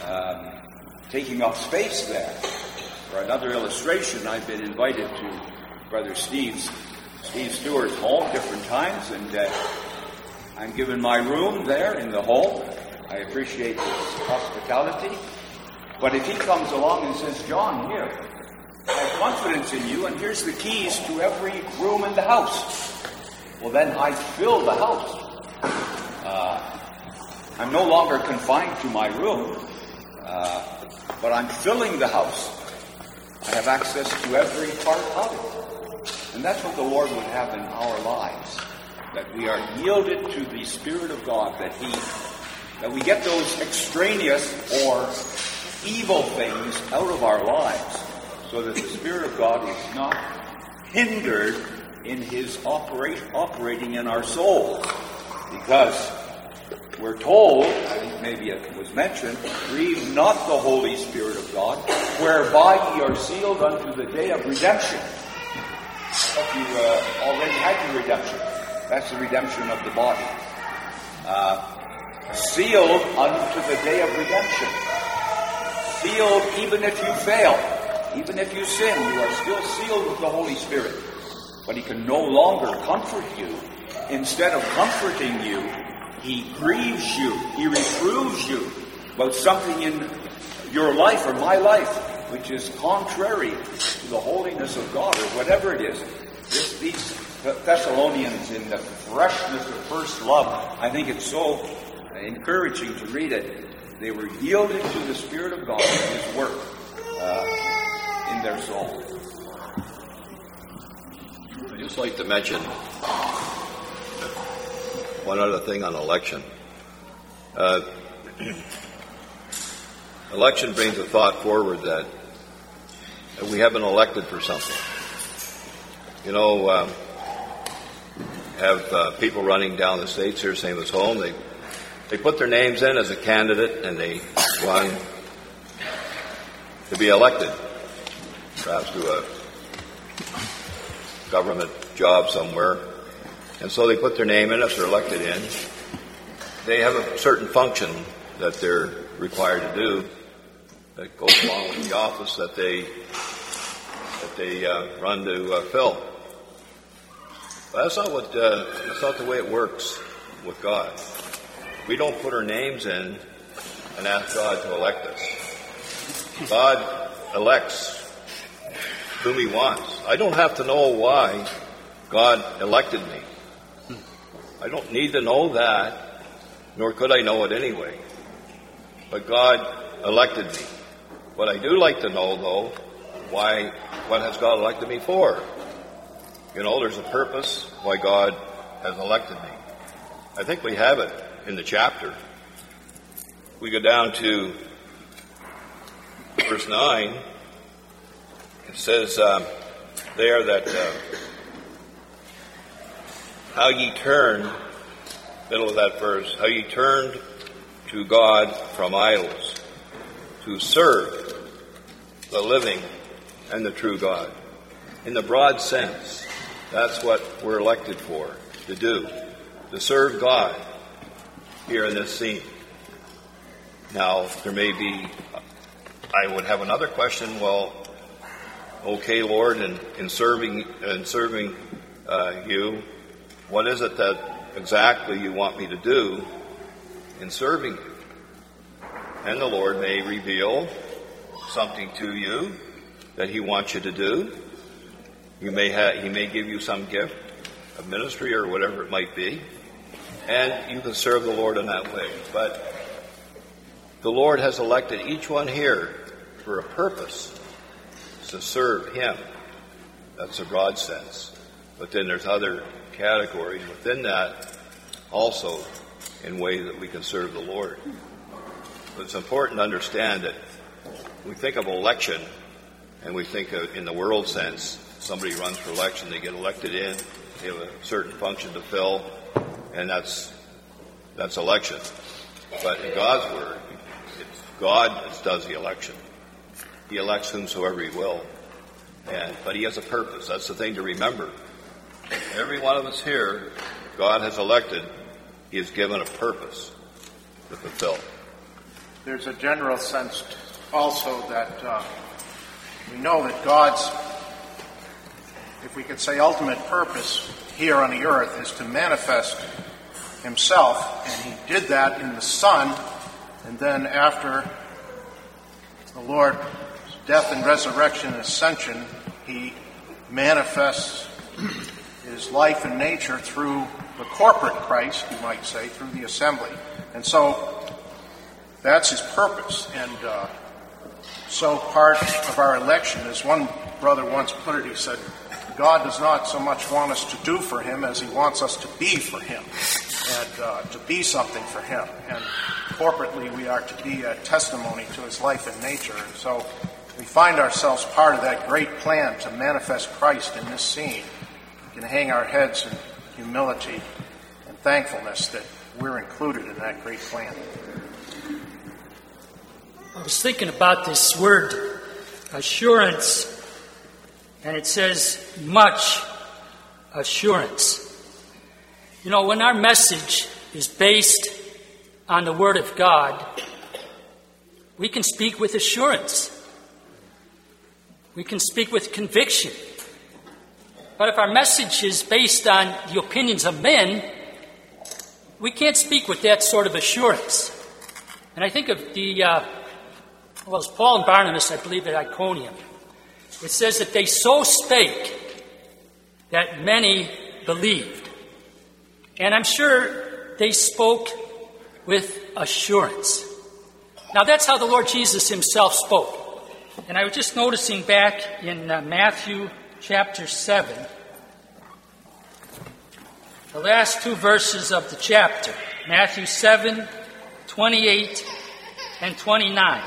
taking up space there. For another illustration, I've been invited to Brother Steve Stewart's home different times, and I'm given my room there in the home. I appreciate his hospitality. But if he comes along and says, John, here, I have confidence in you, and here's the keys to every room in the house. Well, then I fill the house. I'm no longer confined to my room, but I'm filling the house. I have access to every part of it. And that's what the Lord would have in our lives, that we are yielded to the Spirit of God, that we get those extraneous or evil things out of our lives, so that the Spirit of God is not hindered in His operating in our soul. Because we're told, I think maybe it was mentioned, grieve not the Holy Spirit of God, whereby ye are sealed unto the day of redemption. But you already had your redemption. That's the redemption of the body. Sealed unto the day of redemption. Sealed even if you fail, even if you sin, you are still sealed with the Holy Spirit. But He can no longer comfort you. Instead of comforting you, He grieves you. He reproves you about something in your life or my life which is contrary to the holiness of God, or whatever it is. These Thessalonians, in the freshness of first love, I think it's so encouraging to read it. They were yielded to the Spirit of God and His work in their soul. I'd just like to mention one other thing on election. Election brings a thought forward that we have been elected for something. You know, have people running down the states here, same as home. They put their names in as a candidate, and they want to be elected, perhaps to a government job somewhere. And so they put their name in. If they're elected in, they have a certain function that they're required to do that goes along with the office that they run to fill. But that's not the way it works with God. We don't put our names in and ask God to elect us. God elects whom He wants. I don't have to know why God elected me. I don't need to know that. nor could I know it anyway. But God elected me. What I do like to know, though, what has God elected me for? There's a purpose why God has elected me. I think we have it in the chapter. We go down to verse 9. It says there that how ye turned, middle of that verse, how ye turned to God from idols, to serve the living and the true God. In the broad sense, that's what we're elected for, to do, to serve God here in this scene. Now, there may be, I would have another question, well, okay, Lord, in serving you, what is it that exactly you want me to do in serving you? And the Lord may reveal something to you that he wants you to do. He may give you some gift of ministry or whatever it might be, and you can serve the Lord in that way. But the Lord has elected each one here for a purpose, to serve him. That's a broad sense. But then there's other categories within that also in ways that we can serve the Lord. But it's important to understand that we think of election, and we think of, in the world sense, somebody runs for election, they get elected in, they have a certain function to fill, and that's election. But in God's word, it's God that does the election. He elects whomsoever he will. But he has a purpose. That's the thing to remember. Every one of us here, God has elected. He has given a purpose to fulfill. There's a general sense also that we know that God's, if we could say, ultimate purpose here on the earth is to manifest himself, and he did that in the Son, and then after the Lord's death and resurrection and ascension, he manifests his life and nature through the corporate Christ, you might say, through the assembly. And so that's his purpose. And so part of our election, as one brother once put it, he said, God does not so much want us to do for him as he wants us to be for him, and to be something for him. And corporately we are to be a testimony to his life and nature. And so we find ourselves part of that great plan to manifest Christ in this scene. We can hang our heads in humility and thankfulness that we're included in that great plan. I was thinking about this word, assurance, and it says much assurance. When our message is based on the Word of God, we can speak with assurance. We can speak with conviction. But if our message is based on the opinions of men, we can't speak with that sort of assurance. And I think of it's Paul and Barnabas, I believe, at Iconium. It says that they so spake that many believed. And I'm sure they spoke with assurance. Now that's how the Lord Jesus himself spoke. And I was just noticing back in Matthew chapter 7, the last two verses of the chapter, Matthew 7, 28 and 29.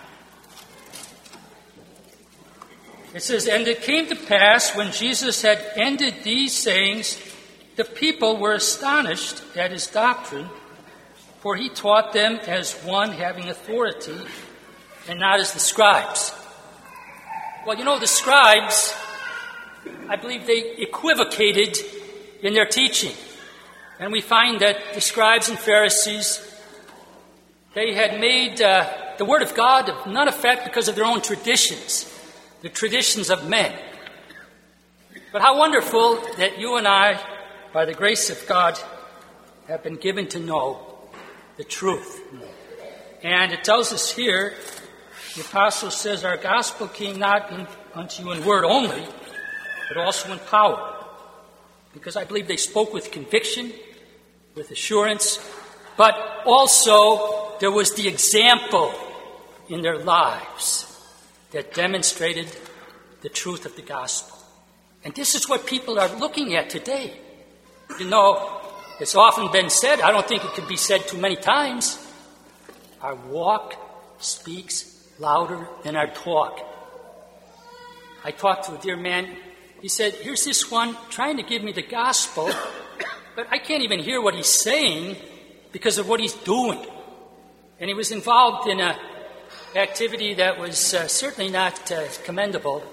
It says, "And it came to pass, when Jesus had ended these sayings, the people were astonished at his doctrine, for he taught them as one having authority, and not as the scribes." Well, the scribes, I believe they equivocated in their teaching. And we find that the scribes and Pharisees, they had made the Word of God of none effect because of their own traditions, the traditions of men. But how wonderful that you and I, by the grace of God, have been given to know the truth. And it tells us here, the apostle says, "Our gospel came not unto you in word only, but also in power." Because I believe they spoke with conviction, with assurance, but also there was the example in their lives that demonstrated the truth of the gospel. And this is what people are looking at today. You know, it's often been said, I don't think it can be said too many times, our walk speaks louder than our talk. I talked to a dear man. He said, here's this one trying to give me the gospel, but I can't even hear what he's saying because of what he's doing. And he was involved in an activity that was certainly not commendable.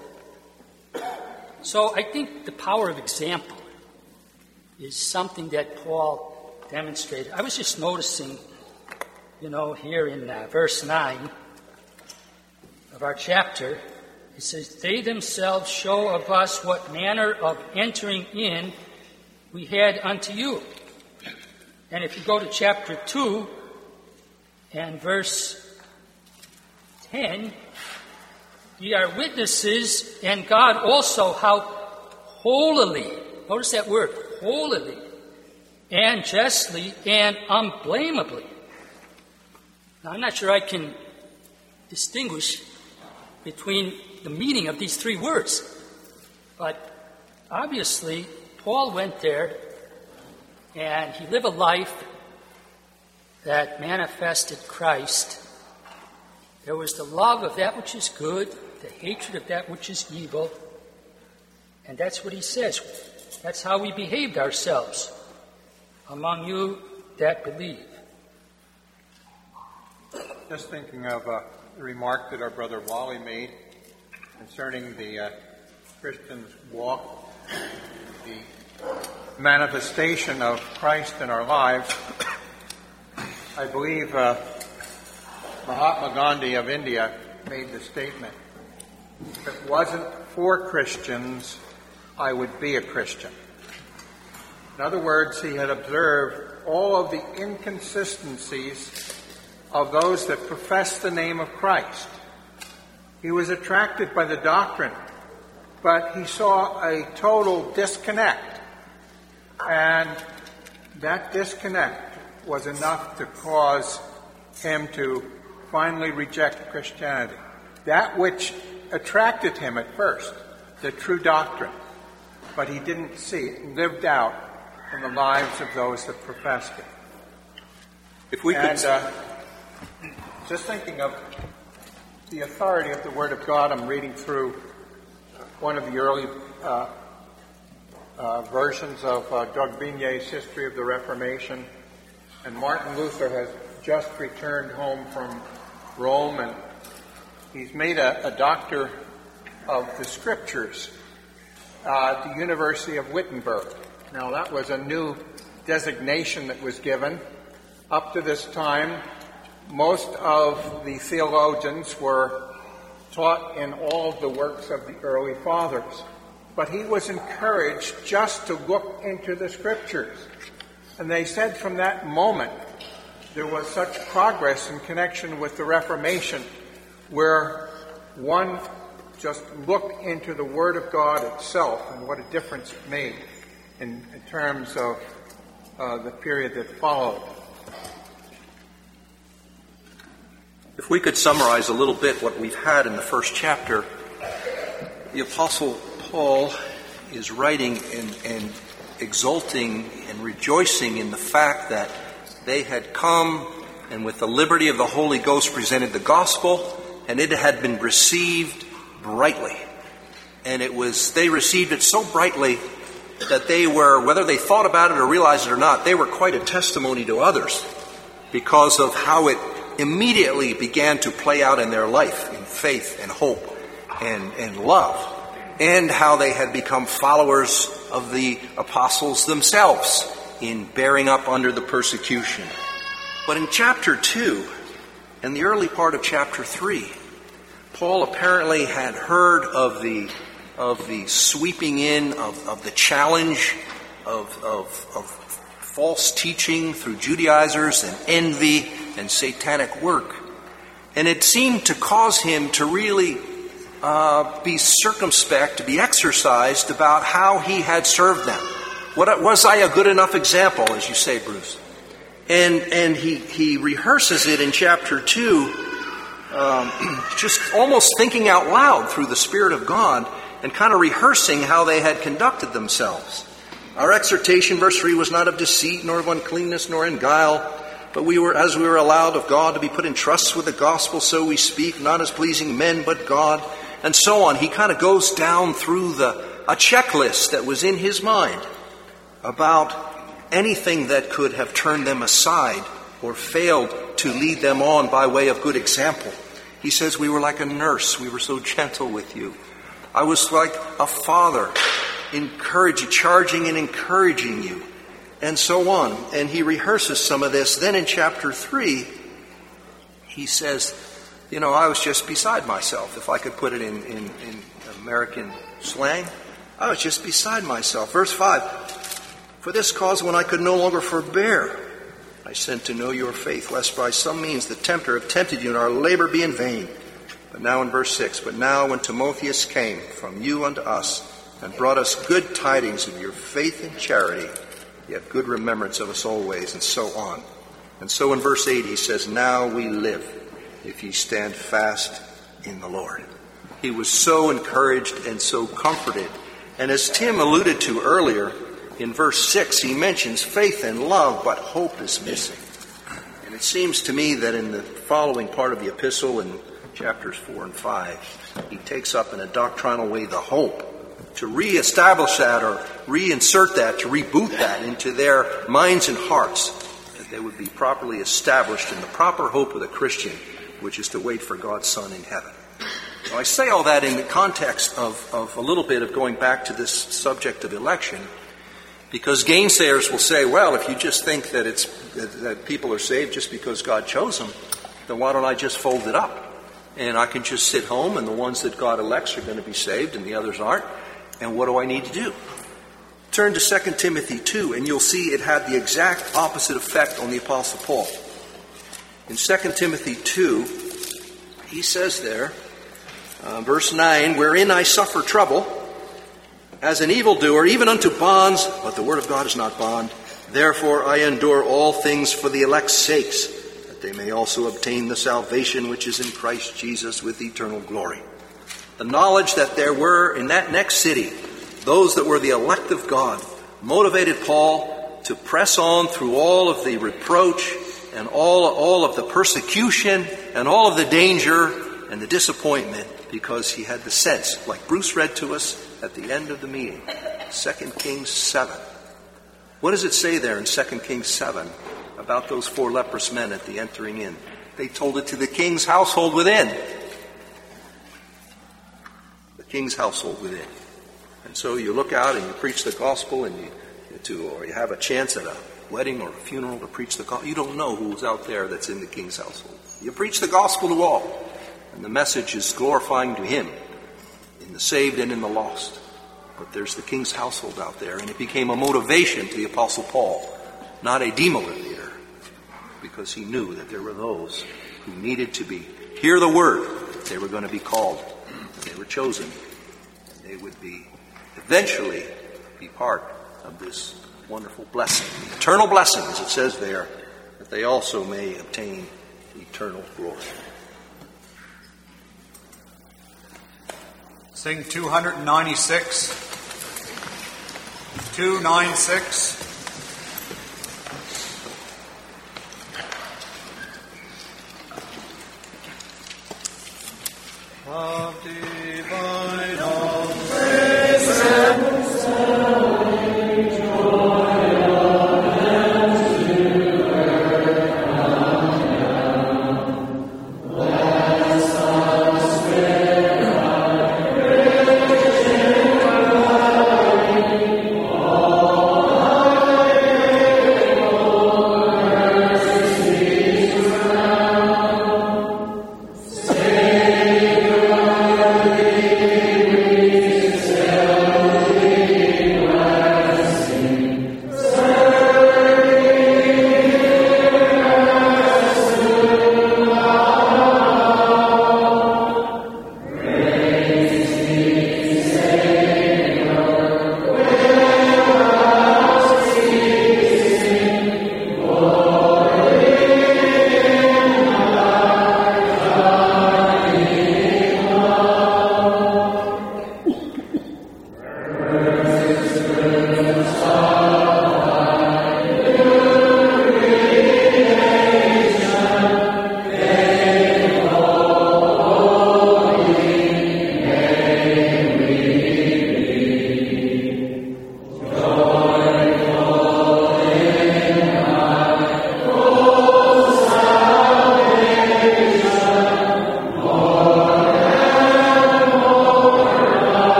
So I think the power of example is something that Paul demonstrated. I was just noticing, here in verse 9 of our chapter, it says, they themselves show of us what manner of entering in we had unto you. And if you go to chapter 2 and verse 10, ye are witnesses, and God also, how holily, notice that word, holily, and justly, and unblameably. Now, I'm not sure I can distinguish between the meaning of these three words, but obviously, Paul went there, and he lived a life that manifested Christ. There was the love of that which is good, the hatred of that which is evil, and that's what he says. That's how we behaved ourselves among you that believe. Just thinking of a remark that our brother Wally made concerning the Christian's walk, the manifestation of Christ in our lives. I believe Mahatma Gandhi of India made the statement, if it wasn't for Christians, I would be a Christian. In other words, he had observed all of the inconsistencies of those that profess the name of Christ. He was attracted by the doctrine, but he saw a total disconnect. And that disconnect was enough to cause him to finally reject Christianity. That which attracted him at first, the true doctrine, but he didn't see it lived out in the lives of those that professed it. If we could... just thinking of the authority of the Word of God, I'm reading through one of the early versions of Doug Bigne's History of the Reformation, and Martin Luther has just returned home from Rome, and he's made a doctor of the Scriptures at the University of Wittenberg. Now, that was a new designation that was given. Up to this time, most of the theologians were taught in all of the works of the early fathers. But he was encouraged just to look into the Scriptures. And they said from that moment, there was such progress in connection with the Reformation, where one just looked into the Word of God itself and what a difference it made in terms of the period that followed. If we could summarize a little bit what we've had in the first chapter, the Apostle Paul is writing and exulting and rejoicing in the fact that they had come and with the liberty of the Holy Ghost presented the gospel, and it had been received brightly. And they received it so brightly that they were, whether they thought about it or realized it or not, they were quite a testimony to others because of how it immediately began to play out in their life in faith and hope and love, and how they had become followers of the apostles themselves in bearing up under the persecution. But in chapter 2 and the early part of chapter 3, Paul apparently had heard of the sweeping in of the challenge of false teaching through Judaizers and envy and satanic work. And it seemed to cause him to really be circumspect, to be exercised about how he had served them. Was I a good enough example, as you say, Bruce? And he rehearses it in chapter 2, just almost thinking out loud through the Spirit of God and kind of rehearsing how they had conducted themselves. Our exhortation, verse 3, was not of deceit, nor of uncleanness, nor in guile, but we were allowed of God to be put in trust with the gospel, so we speak, not as pleasing men, but God, and so on. He kind of goes down through a checklist that was in his mind about anything that could have turned them aside or failed to lead them on by way of good example. He says, we were like a nurse. We were so gentle with you. I was like a father, charging and encouraging you, and so on. And he rehearses some of this. Then in chapter 3, he says, I was just beside myself. If I could put it in American slang, I was just beside myself. Verse 5, for this cause, when I could no longer forbear, I sent to know your faith, lest by some means the tempter have tempted you and our labor be in vain. But now in verse 6, but now when Timotheus came from you unto us and brought us good tidings of your faith and charity, you have good remembrance of us always, and so on. And so in verse 8 he says, now we live, if ye stand fast in the Lord. He was so encouraged and so comforted. And as Tim alluded to earlier, in verse 6, he mentions faith and love, but hope is missing. And it seems to me that in the following part of the epistle, in chapters 4 and 5, he takes up in a doctrinal way the hope to reestablish that or reinsert that, to reboot that into their minds and hearts, that they would be properly established in the proper hope of the Christian, which is to wait for God's Son in heaven. Now, I say all that in the context of a little bit of going back to this subject of election, because gainsayers will say, well, if you just think that that people are saved just because God chose them, then why don't I just fold it up? And I can just sit home, and the ones that God elects are going to be saved and the others aren't. And what do I need to do? Turn to 2 Timothy 2, and you'll see it had the exact opposite effect on the Apostle Paul. In 2 Timothy 2, he says there, verse 9, wherein I suffer trouble, as an evildoer, even unto bonds, but the word of God is not bond. Therefore I endure all things for the elect's sakes, that they may also obtain the salvation which is in Christ Jesus with eternal glory. The knowledge that there were in that next city those that were the elect of God motivated Paul to press on through all of the reproach and all of the persecution and all of the danger and the disappointment, because he had the sense, like Bruce read to us at the end of the meeting, 2 Kings 7. What does it say there in 2 Kings 7 about those 4 leprous men at the entering in? They told it to the king's household within. The king's household within. And so you look out and you preach the gospel, and or you have a chance at a wedding or a funeral to preach the gospel. You don't know who's out there that's in the king's household. You preach the gospel to all, and the message is glorifying to him, in the saved and in the lost. But there's the king's household out there, and it became a motivation to the Apostle Paul, not a demotivator, because he knew that there were those who needed to hear the word. They were going to be called, they were chosen, and they would eventually be part of this wonderful blessing, eternal blessing, as it says there, that they also may obtain eternal glory. Sing 296, 296. Of divine